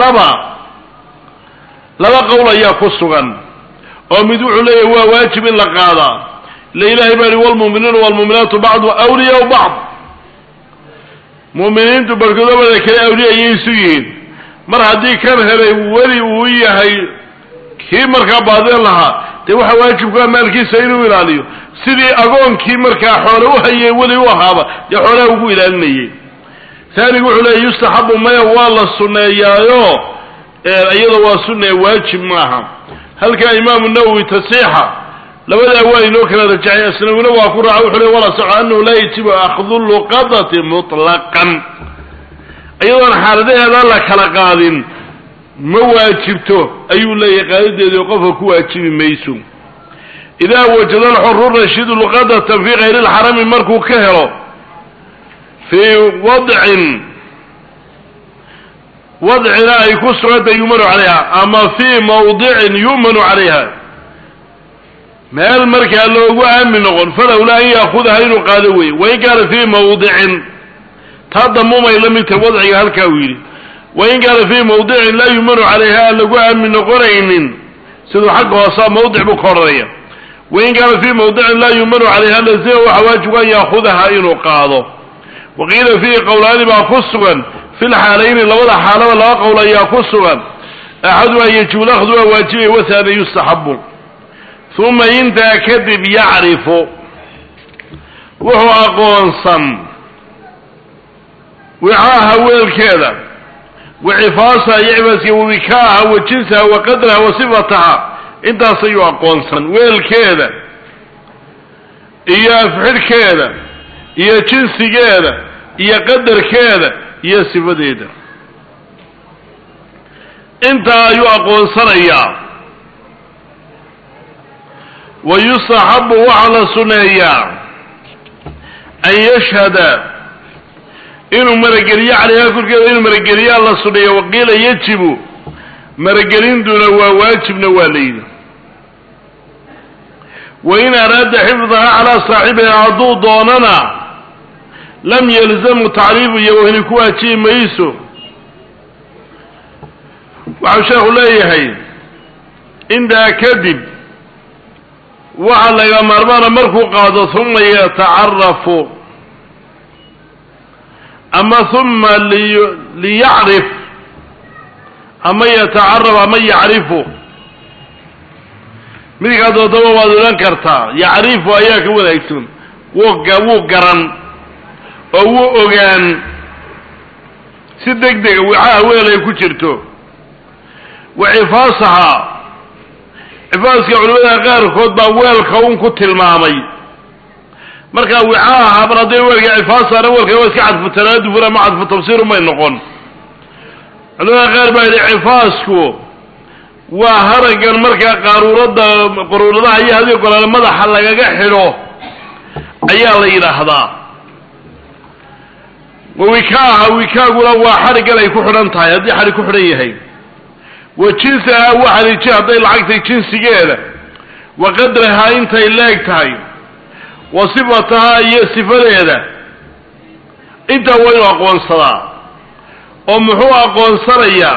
لبا قولا يقصغا ومدوع لا هو واجب لقاضا لإله باري والمؤمنين والمؤمنات بعض أولياء بعض مؤمنين تبركضوا بذلك أولياء يسويين مرة دي كان هري ولي ويهي كي مركا بعدين لها تي waxa waajibka maalkiisa inuu ilaaliyo sidii agoonkii marka xoolo u hayay wali u ahaaba ya xoolaha ugu ilaalinayay saari wuxuu leeyahay yustahabu ma wala sunneeyayo iyada waa sunne waajib maaha halka imaam an-nawawi tasiixa labada waa inoo kala rajacay asnawina waa ku raaco wuxuu leeyahay wala sa'annu la yajibu akhdhu luqadati mutlaqan iyadoo xaaladaha la kala qaadin ما واجبته أي لا يقال يقف كواجب ميسو إذا وجد الحر الرشيد لقادة في غير الحرم مركو كهرو في وضع لا يكسر يمر عليها أما في موضع يمن عليها ما المركة اللي هو أمن نقول فلولا أن يأخذها إنه قادوي وإن كان في موضع تضمم لم يتوضع هالكاويل وإن كان في موضع لا يمر عليها لقوا من قرين سيدو حق وصاب موضع بكرية وإن كان في موضع لا يمر عليها لزيه وحواجب أن يأخذها إنه قاضه وقيل فيه قولان بأخصوا في الحالين لولا حالة ولا قول أن يأخصوا أحد أن يجول أخذوا واجبه وثاني يستحب ثم ينتهى كذب يعرف وهو أقوانصا وعاها والكذا وعفاصها يعبس ووكاها وجنسها وقدرها وصفتها انت صيوا قونصا والكذا إيا فعل كذا إيا جنس كذا إيا قدر كذا إيا صفة كذا انت أيها قونصا إياه ويصحب على سنيا أن يشهد إنه مرقلية عليها كل كذا إنه مرقلية الله سنية وقيل يجب مرقلين دون واجب نوالين وإن أراد حفظها على صاحبها عضو دوننا لم يلزم تعريف يوهنكوها شيء ميسو وعشاء الله يهي إن دا كذب وعلى مرمان مركو قادة ثم يتعرف أما ثم ليعرف أما يتعرف أما يعرفه من قادة ثم ذكرتها يعرف أياك وذيكتون وقرن أو أغان سدك دك وعاه ويلا يكترته وعفاصها عفاصك علماء غير خطبة ويلكون كتل مامي مركا وعاها بردين ويلك عفاصها نولك ويسك عدف التنادف ولا ما عدف التفسير وما ينقون علماء غير بايد عفاصكو وهرقا مركا قرورة هي هذه يقول أنا ماذا حلقا حلو أيها الله إلى هذا ووكاها قولا حرقا لا يكون حرانتها هذه حرقا حرية وجنسها واحد يجهد العقد جنسي كذا وقدرها انت إلاكتها وصفتها هي صفة هذا انت وين أقوان صلاة ومحو أقوان صريا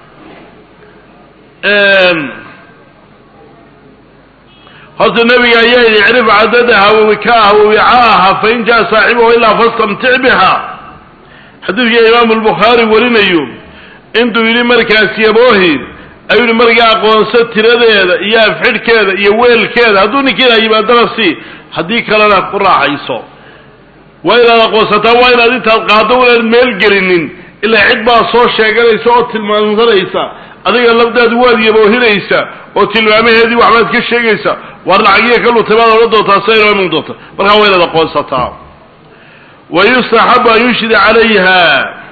هذا النبي يعرف عددها ووكاها ووعاها فإن جاء صاحبه إلا فاستمتع بها حديث يا إمام البخاري ورنيو انتو يلي مركز يبوهي ايولي مركز اقوانسات تردهذا يا فعل كذا يا ويل كذا هدوني كذا يبقى درسي هديك لنا قرى عيسو وإلا اقوانساتها وإلا دي تلقاطوا الميل قرنين إلا عدبا صوت شاقر يسوط المنظر يسا أذيك اللبداد وادي يبوهي ليسا وتلوامي هذي وعماد كالشيء يسا وارلعقية كله تبادل ردوتا سير ومن دوتا مركز وإلا اقوانساتها ويستحب أن يشد عليها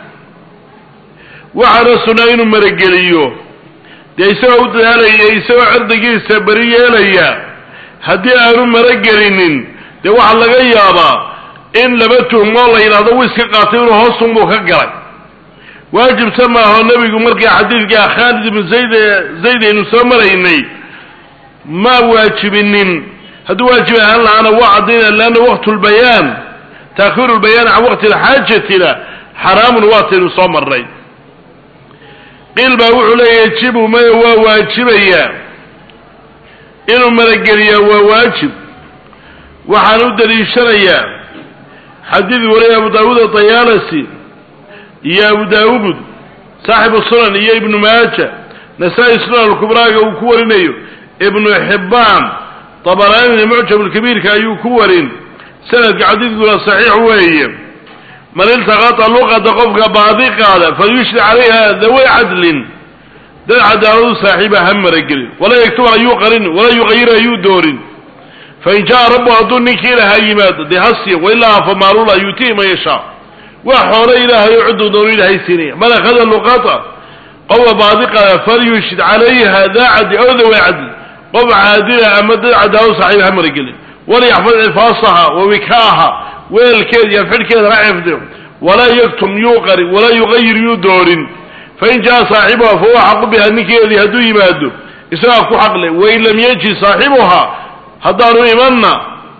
وعلى سنين مرقليو دي يسوى ودهالي يسوى عردقي سبرية ليا هدي أنو مرقلين دي وحال لغيابا إن لبتهم والله إلا ضويسك قاتلوا هصهم وخقرك واجب سماه النبي مرقى حديث قال خالد بن زيد إنو سمريني ما واجبنين هدو واجب أهلا أنا وعدين لأنه وقت البيان تأخير البيان عن وقت الحاجة له حرام وقت نصام الرئي قيل باوحو لا يجب ما هو واجبيا إنه مرقليا هو واجب وحانود للشريا حديث وريا أبو داود الطيالسي يا أبو داود صاحب السنن يا ابن ماجه نسائي السنن الكبرى وكورينيو ابن حبان طبراني المعجم الكبير كأيو كورين سند حديث يقول صحيح وهي من التقط اللغة قفك باضيق هذا فيشرع عليها ذوي عدل ذا عدل صاحبها هم رجل ولا يكتب أيو قرن ولا يغير أيو دور فإن جاء ربه أدوني كيلا هايمات دي هسي وإلا فمالو لا يتيه ما يشاء وحول إله يعد دوري لهي سنين من أخذ اللغة قوة باضيق هذا فليشرع عليها ذا عدل أو ذوي عدل قوة عادلة أمد عدل صاحبها هم رجل وليحفظ عفاصها ووكاها ويلكيد يفعل كيد رعفده ولا يكتم يوقر ولا يغير يدور فإن جاء صاحبها فهو حق بها نكيد هدو يماده إسراف حقله وإن لم يجي صاحبها هداروا إيماننا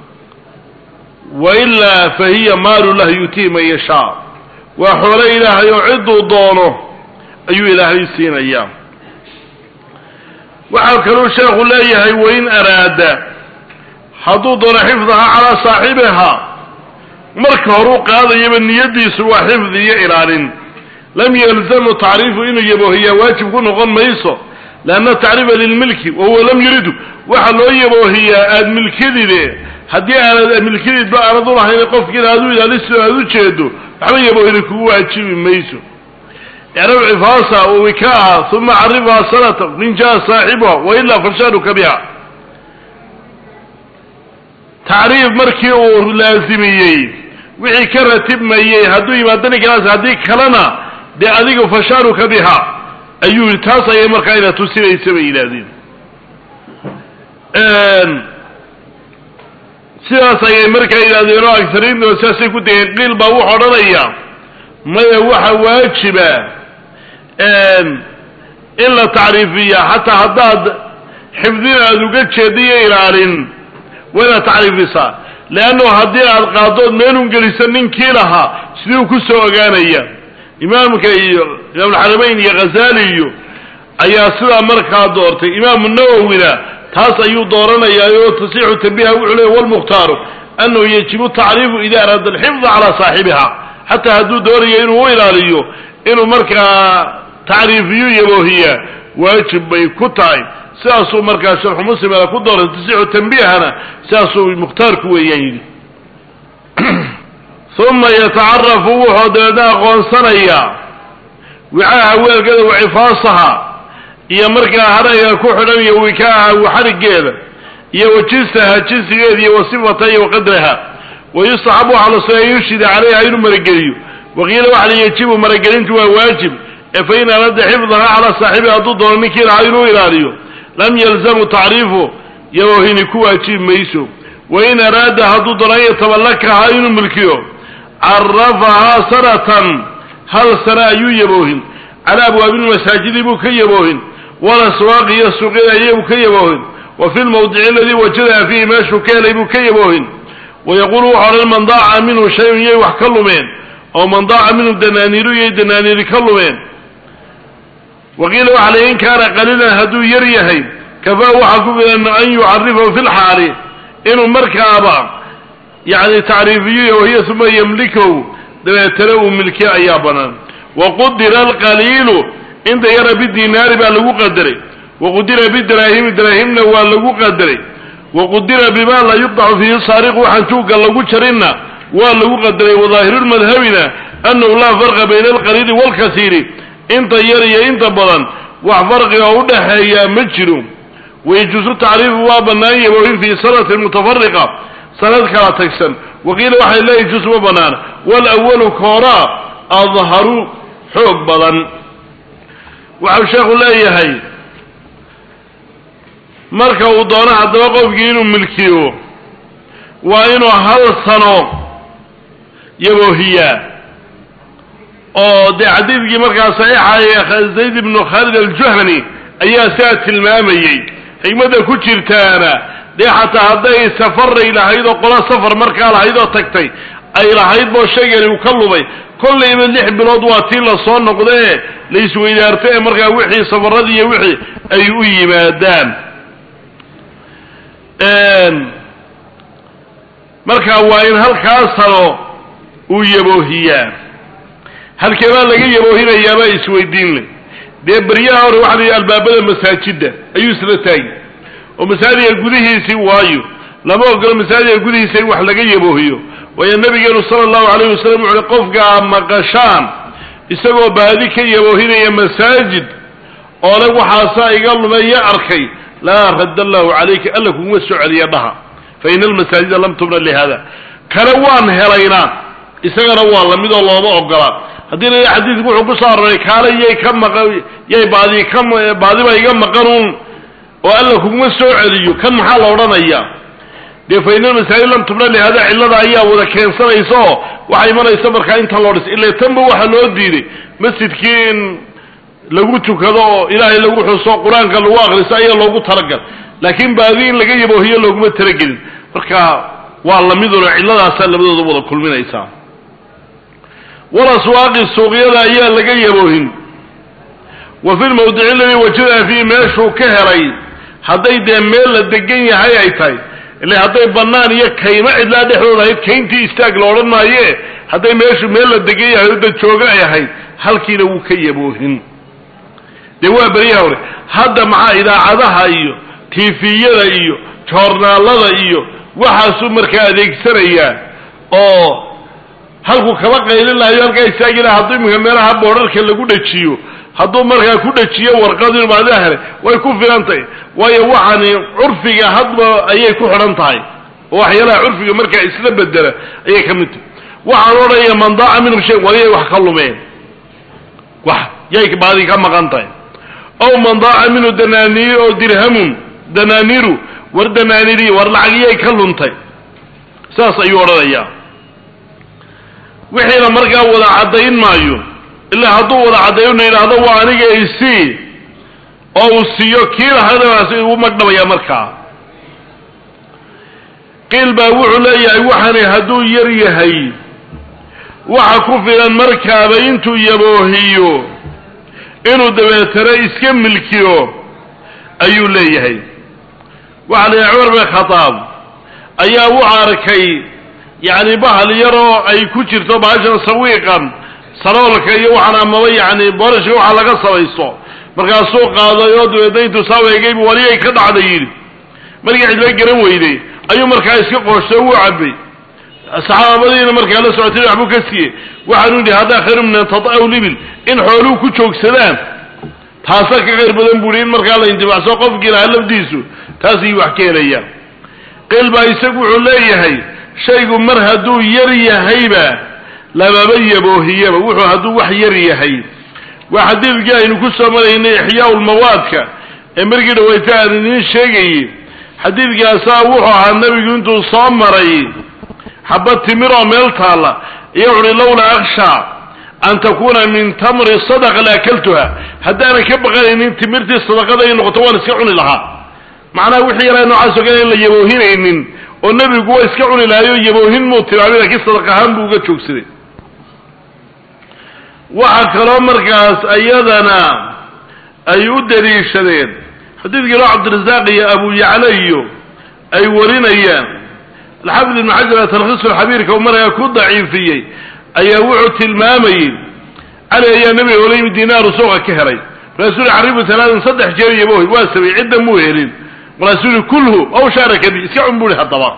وإلا فهي مال له يتي من يشاء وحول إله يعد دونه أي إله يسين أيام وحكروا الشيخ لا يهي وإن أراد حدود حفظها على صاحبها مرك هروق هذا يبن يدي سوى حفظي إيران لم يلزم تعريف إنه يبوه هي واجب كونه غن ميسو لأن التعريف للملك وهو لم يرده وحلو يبوه هي الملكي دي هدي على الملكي دي بقى أنا ضرح يقف كده هذو إذا لسه هذو تشهدوا حلو يبوه لك هو واجب ميسو يعني عفاصة ووكاها ثم عرفها سنة من جاء صاحبها وإلا فرشانك بها تعريف مركي ولازميي وحي كرتب ميي هدو يمادني كلاس هديك كلنا دي أذيك فشانك بها أيوه تاسا يمركا إذا تسيري سبي إلى ذين سياسا يمركا إلى ذين أكثرين وسياسي كنت يقليل باوح رضيا ما يوحى واجبا إلا تعريفية حتى حداد حفظنا ذوقت شدية إلى ولا تعرف لأنه هدي القاضون منهم جلسنين كلها سليو كسو أغانيا إمامك إمام الحرمين يا غزالي أي أصلا مركا دورتي إمام النووي تاس أيو دورنا يا تصيح تنبيه والمختار أنه يجب التعريف إذا أراد الحفظ على صاحبها حتى هدو دوري إنه إلاليو إنه مركا تعريفيو يبوهية واجب بيكوتاي ساسو مركا شرح مسلم على كل دور تصيح تنبيهنا ساسو مختار كويين ثم يتعرف وحدنا غنصنيا وعاها ويلقى وعفاصها يا مركا هريا كحرمية وكاها وحرقيها يا وجنسها جنسها يا وصفتها وقدرها ويصعب على سيشهد عليها إنه مرقليو وغير واحد يجيب مرقلين واجب فإن أراد حفظها على صاحبها ضد ونكير عينه إلاليو لم يلزم تعريفه يوهين كواجب ميسو وإن أرادها ضد أن يتملكها عين ملكيو عرفها سنة هل سنة يبوهن على أبواب المساجد بكيبوهن والأسواق يسوقين يبكيبوهن وفي الموضع الذي وجدها فيه ما شكال بكيبوهن ويقولوا على من ضاع منه شيء يوح كلمين أو من ضاع منه دنانير يدنانير كلمين وقيل عليه إن كان قليلا هدو يريهين كفاه حكم أن يعرفه في الحال إنه مركابا يعني تعريفيه وهي ثم يملكه تلو ملكي أيابنا وقدر القليل إن يرى بالدينار بألغو قدري وقدر بالدراهم دراهمنا وألغو قدري وقدر بما لا يقطع فيه صارق وحنشوك ألغو شرنا وألغو قدري وظاهر المذهبنا أنه لا فرق بين القليل والكثير انت يري انت بضن وفرق أوضح يا مجر ويجوز التعريف وابنائي وهم في سنة متفرقة سنة كلا تكسن وقيل واحد لا يجوز وبنانا والأول كوراء أظهروا حق بضن وعشاق الله يهي مركا ودونا حتى وقف جينو ملكيو وإنه هل صنو يبوهيا ده حديثكي مركا صحيحة يا زيد بن خالد الجهني أيها ساعة المامي حكمة كتيرتانا ده حتى هذا سفر إلى هيدا قلا سفر مركا على هيدا تكتي أي لحيد بوشيغني وكلبي كل من لح بالأضواتي لصون نقضيه ليسوا إذا ارتئ مركا وحي سفر رضي وحي أي مادان مركا وإن هل كاسروا ويبوهيان هل كمان لقي يبوهين أياما يسوي الدين لي دي برياء روحني الباب المساجد أيو سنتين ومساجد يقوله سوايو لما أقول مساجد يقوله سي وح لقي يبوهيو ويا النبي صلى الله عليه وسلم على قفقة مقشان يسوى بهذيك يبوهين يا مساجد أولا وحاسا يقال ما يعركي لا رد الله عليك ألك ومسع عليها فإن المساجد لم تبنى لهذا كروان هلينا إساقنا والله ميد الله ما أقلا هذين حديث يقول حب صار كالي يكم يي بعضي ما يكم قانون وقال لكم مسوع عليه كم حال ورانا إياه دي فإن المساجد لم تبنى لهذا إلا إياه وذا كان سنة يسوه وحيمانا يسمر كاين تلورس إلا يتنبه وحلو ديري مسجد كين لو تكذا إلهي لو حصو قرآن قال واغل سأيه لو ترجل لكن بعدين لقي يبوهي لو ما ترجل فركا والله ميدور إلا سلم ذو كل من إنسان والأسواق السوقية لا لقي يبوهن وفي الموضع الذي وجدها فيه ماشو كهري هذي دميل الدقين هاي ايتاي اللي هذي بنان يكيما إلا دحلو هاي كينتي استاقلوا لنا ايه هذي ماشو ميل الدقين هاي تشوقع هاي هل كي لو كي يبوهن دوا بريها وري هذا مع إذاعتها إيو تيفية إيو جورنالة إيو waxaasuu markaa adeegsanaya oo halku kaba qaylinayo halka isaagina haddii imika meelaha boorarka lagu dhajiyo hadduu markaa ku dhajiyo warqadii baadahare way ku filantay waayo waxani curfiga hadba ayay ku xiran tahay waxyaalaha curfiga markaa isla bedela ayay ka mid waxaan oranaya man daa minhu shay waliya wax ka lumeen wax yay baadi ka maqan tahay oo man daa minhu dananiir oo dirhamun dananiiru وردنانيري ورلعقية كلنتي ساس أيو رضيا وحينا مرقا ولا عدين مايو إلا هدو ولا عدين إلا هدو وعنيك إيسي أو السيو كيلا هذا ومقنب يا مرقا qiil baa wuxuu leeyahay waxani hadduu yar yahay waxa ku filan markaaba intuu yaboohiyo inuu dabeetana iska milkiyo ayuu leeyahay waxa la Umar bin Khattab ayaa u arkay yani bahal yaro ay ku jirto baashan sawiiqan saroolka iyo waxana amaba yani boorashka waxa laga sabaysto markaasuu qaaday oo dabeedayntu saweegay waliyay ka dhacday markii xidla garan weyday ayuu markaa iska qooshay uu cabay saxaabadiina markaa la socotay waxbu ka siiyay waxaanu yidhi haddaa khayr min tada'u libil in xooluhu ku joogsadaan taasa ka qeyr badan buu in markaa la intibacso qofkii lahaa lafdiisu taasii wax keenaya qiil baa isagu wuxuu leeyahay shaygu mar hadduu yar yahayba lamaba yaboohiyaba wuxuu hadduu wax yar yahay waa xadiidkii aynu ku soo maraynay ixyaa ulmawaadka ee markii dhawayta aan idiin sheegayey xadiidkaasaa wuxuu ahaa nebigu intuu soo maray xabad timiroo meel taalla iyo wuxuuhi lawlaa akhshaa an takuuna min tamri sadaqa laakaltuha haddaanan ka baqanaynin timirtii sadaqada ay noqoto waan iska cuni lahaa macnaha wixii yaraa noocaasoo kale in la yaboohinaynin oo nebigu waa iska cuni lahayo yaboohin muu tilmaamay laakiin sadaq ahaan buu uga joogsaday waxa kaloo markaas ayadana ay u daliishadeen xadiidkii loo cabdirasaaq iyo abu yacla iyo ay warinayaan alxaafid ibnu xajar talkhiisu lxabiirka uu markaa ku daciifiyey ayaa wuxuu tilmaamayey cali ayaa nebiga ola yimid dinaaru suuqa ka helay markaasuu xaribu talaadan 3 jeer yaboohi waa sabay cidda muu helin markaasuu kulhu aw shaaraka bi iska cun buuri haddaba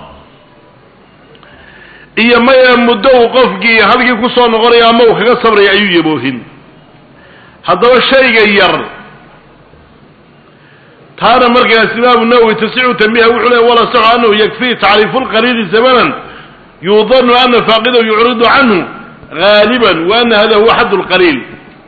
iyo maya muddo uu qofkii halkii ku soo noqonaya ama uu kaga sabraya ayuu yaboohin haddaba shayga yar taana markaas imaamu nawawi tasiicu tanbiha wuxuu leeyahay wala saxu annahu yakfii tacriifu lqaliili zamanan yudanu ana faaqidahu yucridu canhu gaaliban wa ana hada huwa xaddu lqaliil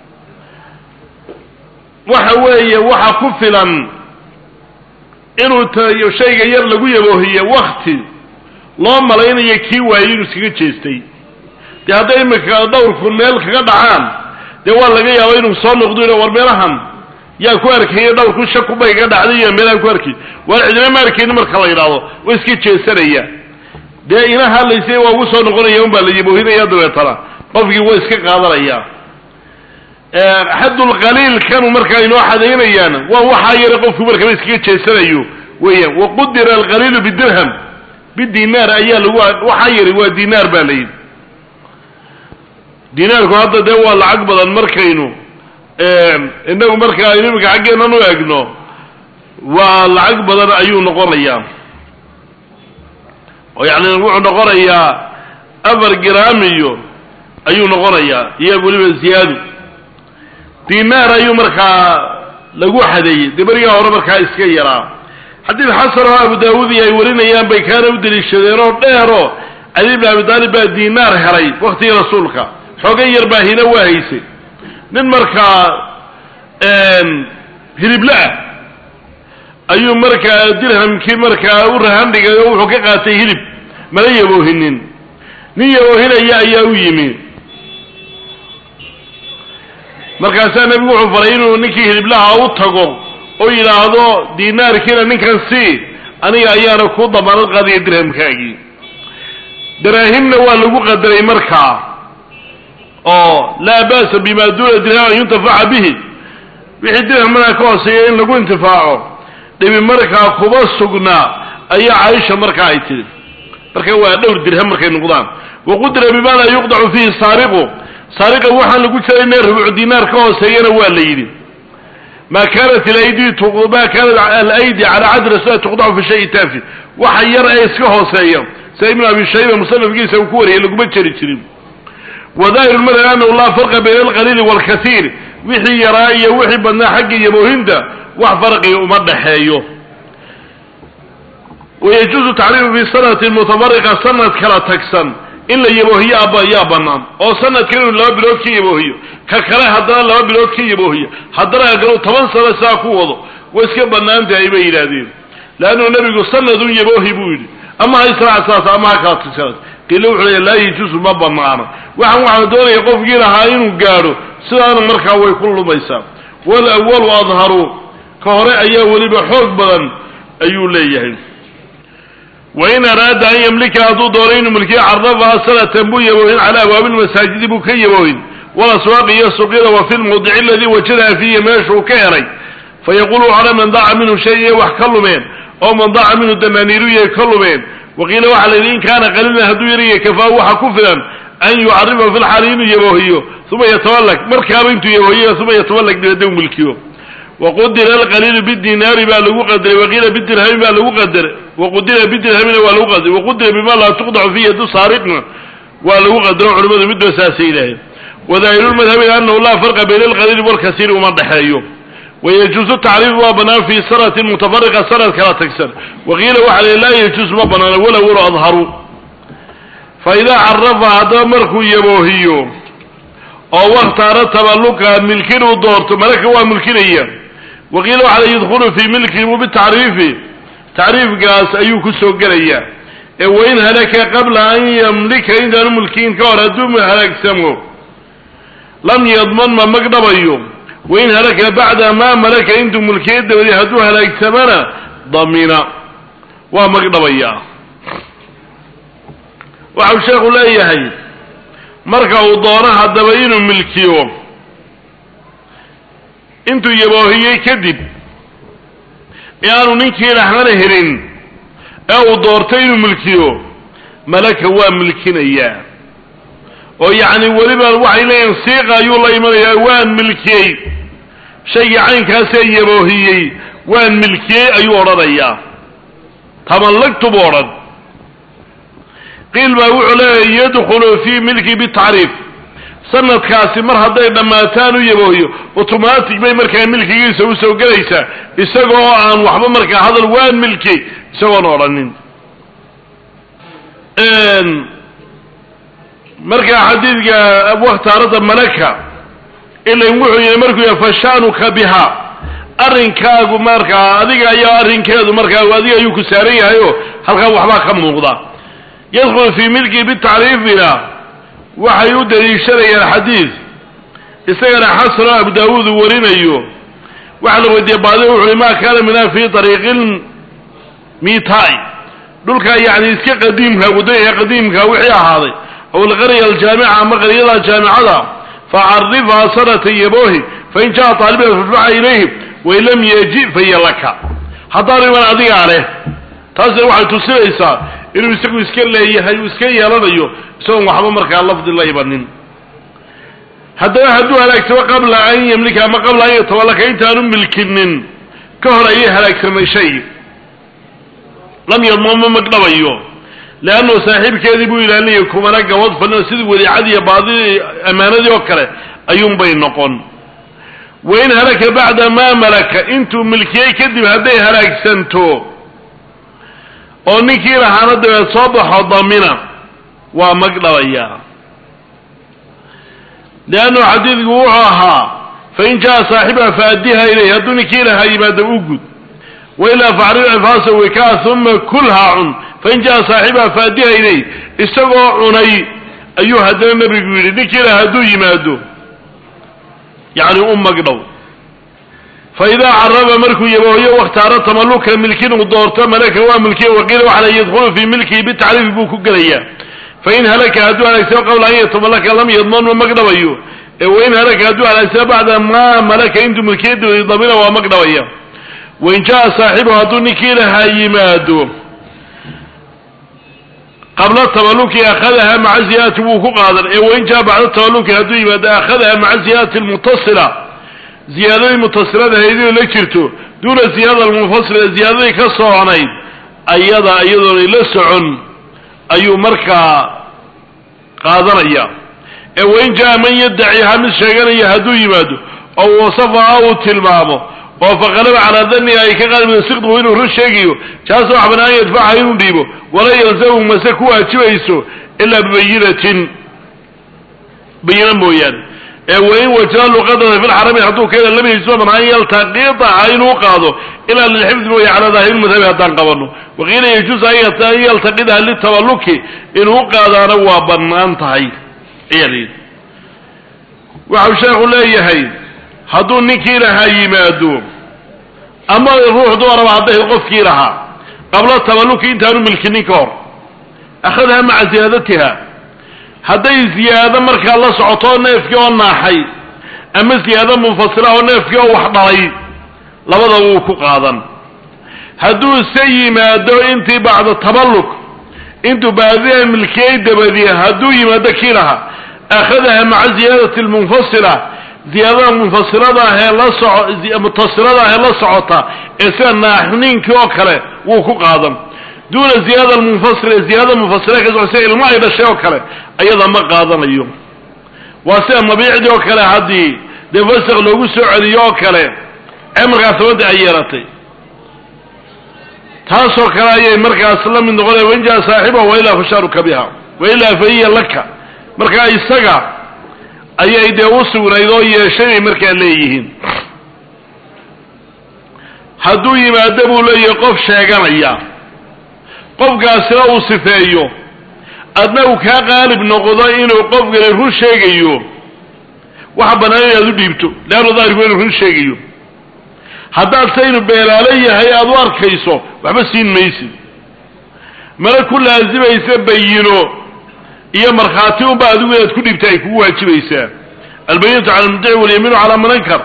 waxa weeye waxa ku filan inuu shayga yar lagu yaboohiyo wakti loo malaynayo kii waayey inuu iskaga jeestay dee hadday imika dhowrku meel kaga dhacaan dee waa laga yaaba inuu soo noqdo ina war meelahan yaa ku arkaya dhowrku shaku bay ga dhacday iyo meelahan ku arkay waar cidina ma arkayni marka la yidhaahdo waa iska jeesanaya dee inaha laysay waa ugu soo noqonaya un baa la yaboohinaya dabeetana qofkii waa iska qaadanaya xaddul qaliil kanu markaa inoo xadaynayaan waa waxaa yara qofku markaba iskaga jeesanayo weeyaan waqudira alqaliilu bidirham bidinaar ayaa lagu waxaa yari waa dinaar baa la yidhi dinaarku hadda dee waa lacag badan markaynu inagu markaa imika xaggeennan u egno waa lacag badan ayuu noqonayaa oo yani wuxuu noqonayaa 4 gram iyo ayuu noqonayaa iyo weliba ziyaado dinaar ayuu markaa lagu xadeeyey dee berigaa hore markaa iska yaraa xadiid xasan oo abu daawud ay warinayaan bay kaana u daliishadeen oo dheero cali ibn abi taalib baa dinaar helay waqtigii rasuulka xoogay yar baa hina waa haysay nin markaa hilibla ayuu markaa dirhamkii markaa u rahan dhigay oo wuxuu ka qaatay hilib mala yaboohinin nin yaboohinaya ayaa u yimi markaasaa nebigu wuxuu faray inuu ninkii hiliblaha u tago oo yidhaahdo dinaarkiina ninkan sii aniga ayaana ku damaanad qaadaya dirhamkaagii daraahimna waa lagu qadaray markaa oo laa ba'sa bima duuna dirham an yuntafaca bihi wixii dirhamana ka hooseeya in lagu intifaaco dhibi markaa kuba sugnaa ayaa caaisha markaa ay tiri marka waa dhowr dirham markay noqdaan waqudira bimaada yuqdacu fihi saariqu saariqa waxaan lagu jirayna rubuc dinaar ka hooseeyana waa la yidhi ما كانت الأيدي على عدل السنة تقطع في شيء تافه وحير أيسكه سيئا سيدنا أبي الشيبة مصنف قيسا وكوري اللي قبل شريم وظاهر المرء أنه لا فرق بين القليل والكثير وحي يرائي وحي بنا حقي يبوهندا وحفرق يؤمن حيو ويجوز تعريف في سنة المتفرقة سنة كلا تكسن إلا يبوهي أبا يا بنام أو سنة كلا لا بلوك يبوهي كلا حضر لا بلوك يبوهي حضر أقرأ 8 سنة ساكو وضو وإسكا بنام تعيبه إلى دين لأنه النبي يقول سنة دون يبوهي بويد أما إسراع أساس أما كاتل سنة قيلوا عليه لا يجوز ما بنام وحن دون يقف جينا هاين وقالوا سنة مركا ويكون له بيسام والأول أظهروا كهراء أيها ولي بحوق بلن أيو ليهن وإن أراد أن يملك هذو دورين ملكي عرفها سنة بوين على أبواب المساجد بكي بوين والأسواق الصغيرة وفي الموضع الذي وجدها فيه ماشو كهري فيقول على من ضاع منه شيء وحكله من أو من ضاع منه دنانير يكله من وقيل وعلى الذين كان قليلا هدو يريه كفاه وحكفلا أن يعرفه في الحالين يبوهيه ثم يتولك مركابين يبوهيه ثم يتولك بيدهم ملكيه وقدر القليل بالدينار ما له قدر وقيل بالدرهم ما له قدر وقدر بالدرهم ما له قدر وقدر بما لا تقطع في يد سارقنا وله قدر علماء مد اساسي له وظاهر المذهب انه لا فرق بين القليل والكثير وما ضحيه ويجوز التعريف وبناء في سرة متفرقة سرة كلا تكسر وقيل وعليه لا يجوز ما بناء ولا أظهروا فإذا عرف هذا مركو يبوهيه أو اختار تملك ملكين ودورته ملك هو ملكينية وقيل عليه يدخل في ملكه وبالتعريف تعريف قاس أيوك السوقرية وإن هلك قبل أن يملك إذا الملكين كوردوم هلك سمو لم يضمن ما مقدم أيوم وإن هلك بعد ما ملك عندهم ملكين وليهدوها هلك ثمنه ضمنا ومقدم أياه وعوشاق لا يهي marka uu doono hadaba inuu milkiyo intuu yaboohiyay kadib aanu ninkii raxmana helin ee uu doortay inuu milkiyo malaka waa milkinaya oo yaani waliba waxay leeyihiin siiqa ayuu la imanayaa waan milkiyay shay caynkaas ee yaboohiyay waan milkiyay ayuu oranayaa tamallaktu boorad قيل باوعلا يدخل في ملكي بالتعريف سنة كاسي مر هداي دماتان يبوهيو اوتوماتيك باي مركا ملكي يسو قليسا يساقوا عن وحبا مركا هذا الوان ملكي يساقوا نورانين مركا حديث ابو اختارة ملكا إلا يموحوا يمركوا يفشانك بها أرنكاغو مركا أذيك أيها أرنكاغو مركا وأذيك أيوكو ساريها أيو هلقا وحبا كم نقضا يدخل في ملكي بالتعريف بلا وحيود يشري الحديث استغنى حسن أبو داود ورينيو وعلى ودي بعضه علماء كان منها في طريق الميتاي دول يعني اسكي قديمها وديها قديمها وحيا هذه أو القرية الجامعة أما قرية الجامعة فعرفها سنة يبوهي فإن جاء طالبا فادفع إليه وإن لم يجيء فهي لك حضاري من أضيع عليه تاسر واحد تسير إيسا إنه يسكو إسكال ليه إسكال يالانيو سوى محمد مركا اللفظ الله يبنين هدوها لك سوى قبل أن يملكها ما قبل أن يتولك إنت أنم ملكنين كهر أيها لك سمي شيء لم يضمن مقلب أيوه لأنه صاحب كذبوا إلى أن يكون لك وظفا نسيد ولي عدي بعض أمانة وكره أيوم بين نقون وإن هلك بعد ما ملك إنتو ملكي كذب هديها لك سنتو oo ninkii lahaana dabeed soo baxo damina waa magdhabaya لأنه حديث وحاها فإن جاء صاحبها فأديها إليه هدو ninkii lahaa yimaado u gud وإلا فعرف عفاسه وكاء ثم كلها عن فإن جاء صاحبها فأديها إليه استقوا عني أيها هدو النبي يقول ninkii lahaa هدو yimaado يعني مقدب فإذا عرب مركو يبوهيه واختار تملك ملكين ودورته ملك هو ملكيه وقيل وعلى يدخل في ملكه بالتعريف بوكو قليا فإن هلك هدو على سبب قول أن يتملك لم يضمن ومقدب أيوه وإن هلك هدو على سبب بعد ما ملك عنده ملكيه يضمنه ومقدب أيوه وإن جاء صاحبه هدو نكيلها يمادو قبل التملك أخذها مع زيادة بوكو قادر وإن جاء بعد التملك هدو يماد أخذها مع زيادة المتصلة زيادة المتصلة هذه اللي كرتو دون زيادة المنفصلة زيادة كالصوانين أيضا لسعن أي مركا قادرية وإن جاء من يدعيها من شغل هدو يمادو أو وصفها أو تلمامه وفغلب على ذني أي كغالب من السقط وإنه رشيقيو جاسو حبنا أن يدفعها ينديبه ولا يلزمه مسكوها تشويسو إلا ببينة مويان وإن وجال قدر في الحرم يحطوه كذا لم يجزوا من أن يلتقيط عينه قاضه إلا للحفظ وهي على ظاهر المذهب حتى قبله وغير يجوز أن يلتقيطها للتولك إنه قاضى نوابا أنتهي يعني وعشاق الله يهي هدون نكيرها يمادون أما الروح دور بعضه القف كيرها قبل التملك انت ملكني كور أخذها مع زيادتها هذه زيادة مركا الله سعطان نفكي والناحي أما زيادة منفصلة ونفكي وحضري لبضا وكقاضا هدو السيء ما دو انت بعد التملك انتو بعدها ملكي دبدية هدو ما دكيلها أخذها مع زيادة المنفصلة زيادة منفصلة هي متصلة هي لا صعطة إسان ناحنين كوكرة وكقاضا دون زيادة المنفصلة زيادة منفصلة كذا سائل ما إذا شيء وكله أيضا ما قاضنا اليوم وسائل مبيع دي وكله هذه دفسق لو سعودي وكله أمر ثواني عيرتي تاسو كلا أي مركز أسلم من دخوله وإن جاء صاحبه وإلا فشارك بها وإلا فهي لك مركز يسقى أي إذا وصلوا إذا يشري مركز ليهين هدو ما دبوا لي يقف شيئا إياه qofkaasina uu sifeeyo adna uu ka qaalib noqdo inuu qofka run sheegayo waxa banaan inaad u dhiibto leeyahay daahirku inuu run sheegayo haddaad saynu beelaalayahay aad u arkayso waxba siin maysid mara ku laazimaysa bayino iyo markhaati u baad ugu inaad ku dhiibtay ku waajibaysaa albayinatu cala almuddaci walyamiinu cala man ankar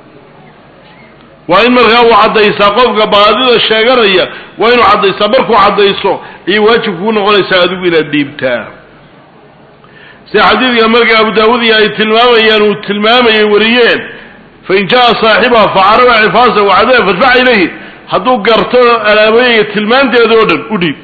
وإن مرها وعديسا قفك بعضي الشاقرية وإن عديسا بركو عديسو أي واجبكون غليسا أدوك إلى الديبتا سي حديث مركا أبو داود يا التلمام يوريين فإن جاء صاحبها فعرب عفاسه وعذاب فادفع إليه حدوك قرطو الأبوية التلمان دي أدودن أديب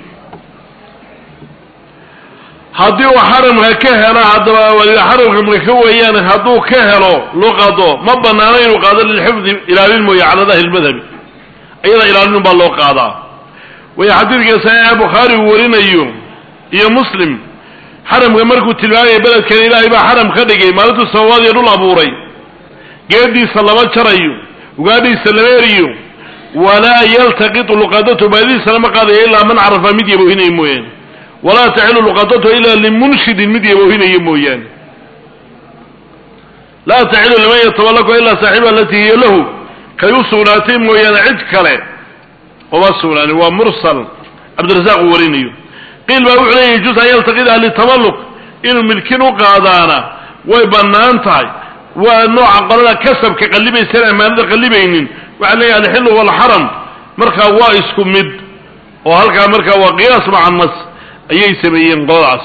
هدو حرمها كهلا ولا حرمها مكويان هدو كهلا لقضو ما بنانين وقاضي للحفظ إلى علم على ذا المذهب أيضا إلى علم بالله قاضى ويحدث سيد بخاري ورين أيوم يا مسلم حرم مركو تلواني بلد كان إلهي با حرم خدقي مالتو السواد يدول أبوري قادي صلوات شرعيو وقادي سلميريو ولا يلتقط لقادته بهذه السلامة قاضي إلا من عرف مدي بهنا يموين ولا تعل لقطته إلا لمنشد المدية وهنا يمويان لا تعل لمن يتولك إلا صاحبها التي هي له كيوصولاتي مويان عدكالي ووصولاني ومرسل عبد الرزاق ورينيو قيل ما عليه يجوز أن يلتقيدها للتملك إنه ملكين وقادانا ويبنانتاي ونوع قرنا كسب كقلبي سنة ما نذر قلبينين وعليه الحل والحرم مركا وايسكم مد وهلكا مركا وقياس مع النص أي سبيين قاص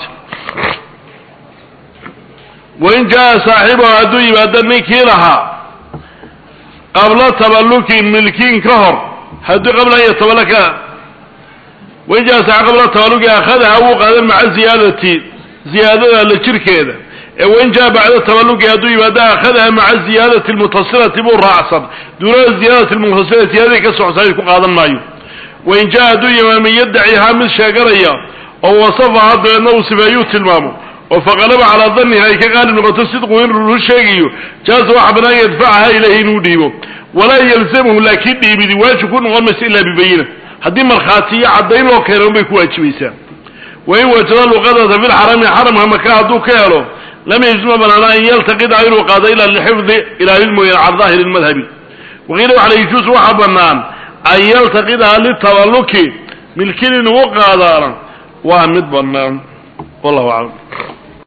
وإن جاء صاحبها عدوي بعد كيلها قبل تملك ملكين كهر هدو قبل أن يتملك وإن جاء صاحب قبل تملك أخذها وقال مع زيادة للشركة وإن جاء بعد التملك هدوي بعد أخذها مع الزيادة المتصلة بور رأسا دون الزيادة المتصلة هذه كسر سعيد قاضا مايو وإن جاء هدوي من يدعي هامل شاقرية أو وصفها بأنه سبايوت المامو وفغلب على ظنها أي كقال نقطة الصدق وينره الشيء جاز واحد أن يدفعها إليه نوديبه ولا يلزمه لكن بدواج يكون غمس إلا ببينه هذه مرخاتية عدين وكيرون بيكوا أجويسا وإن وجد الغضة في الحرم حرمها مكاهدو كيرو لم يجزم بنا أن يلتقد عين وقاضي إلى الحفظ إلى علم على ظاهر المذهبي وغيره على يجوز واحد بنان أن يلتقدها للتملك ملكين وقاضارا وأمد بنان والله أعلم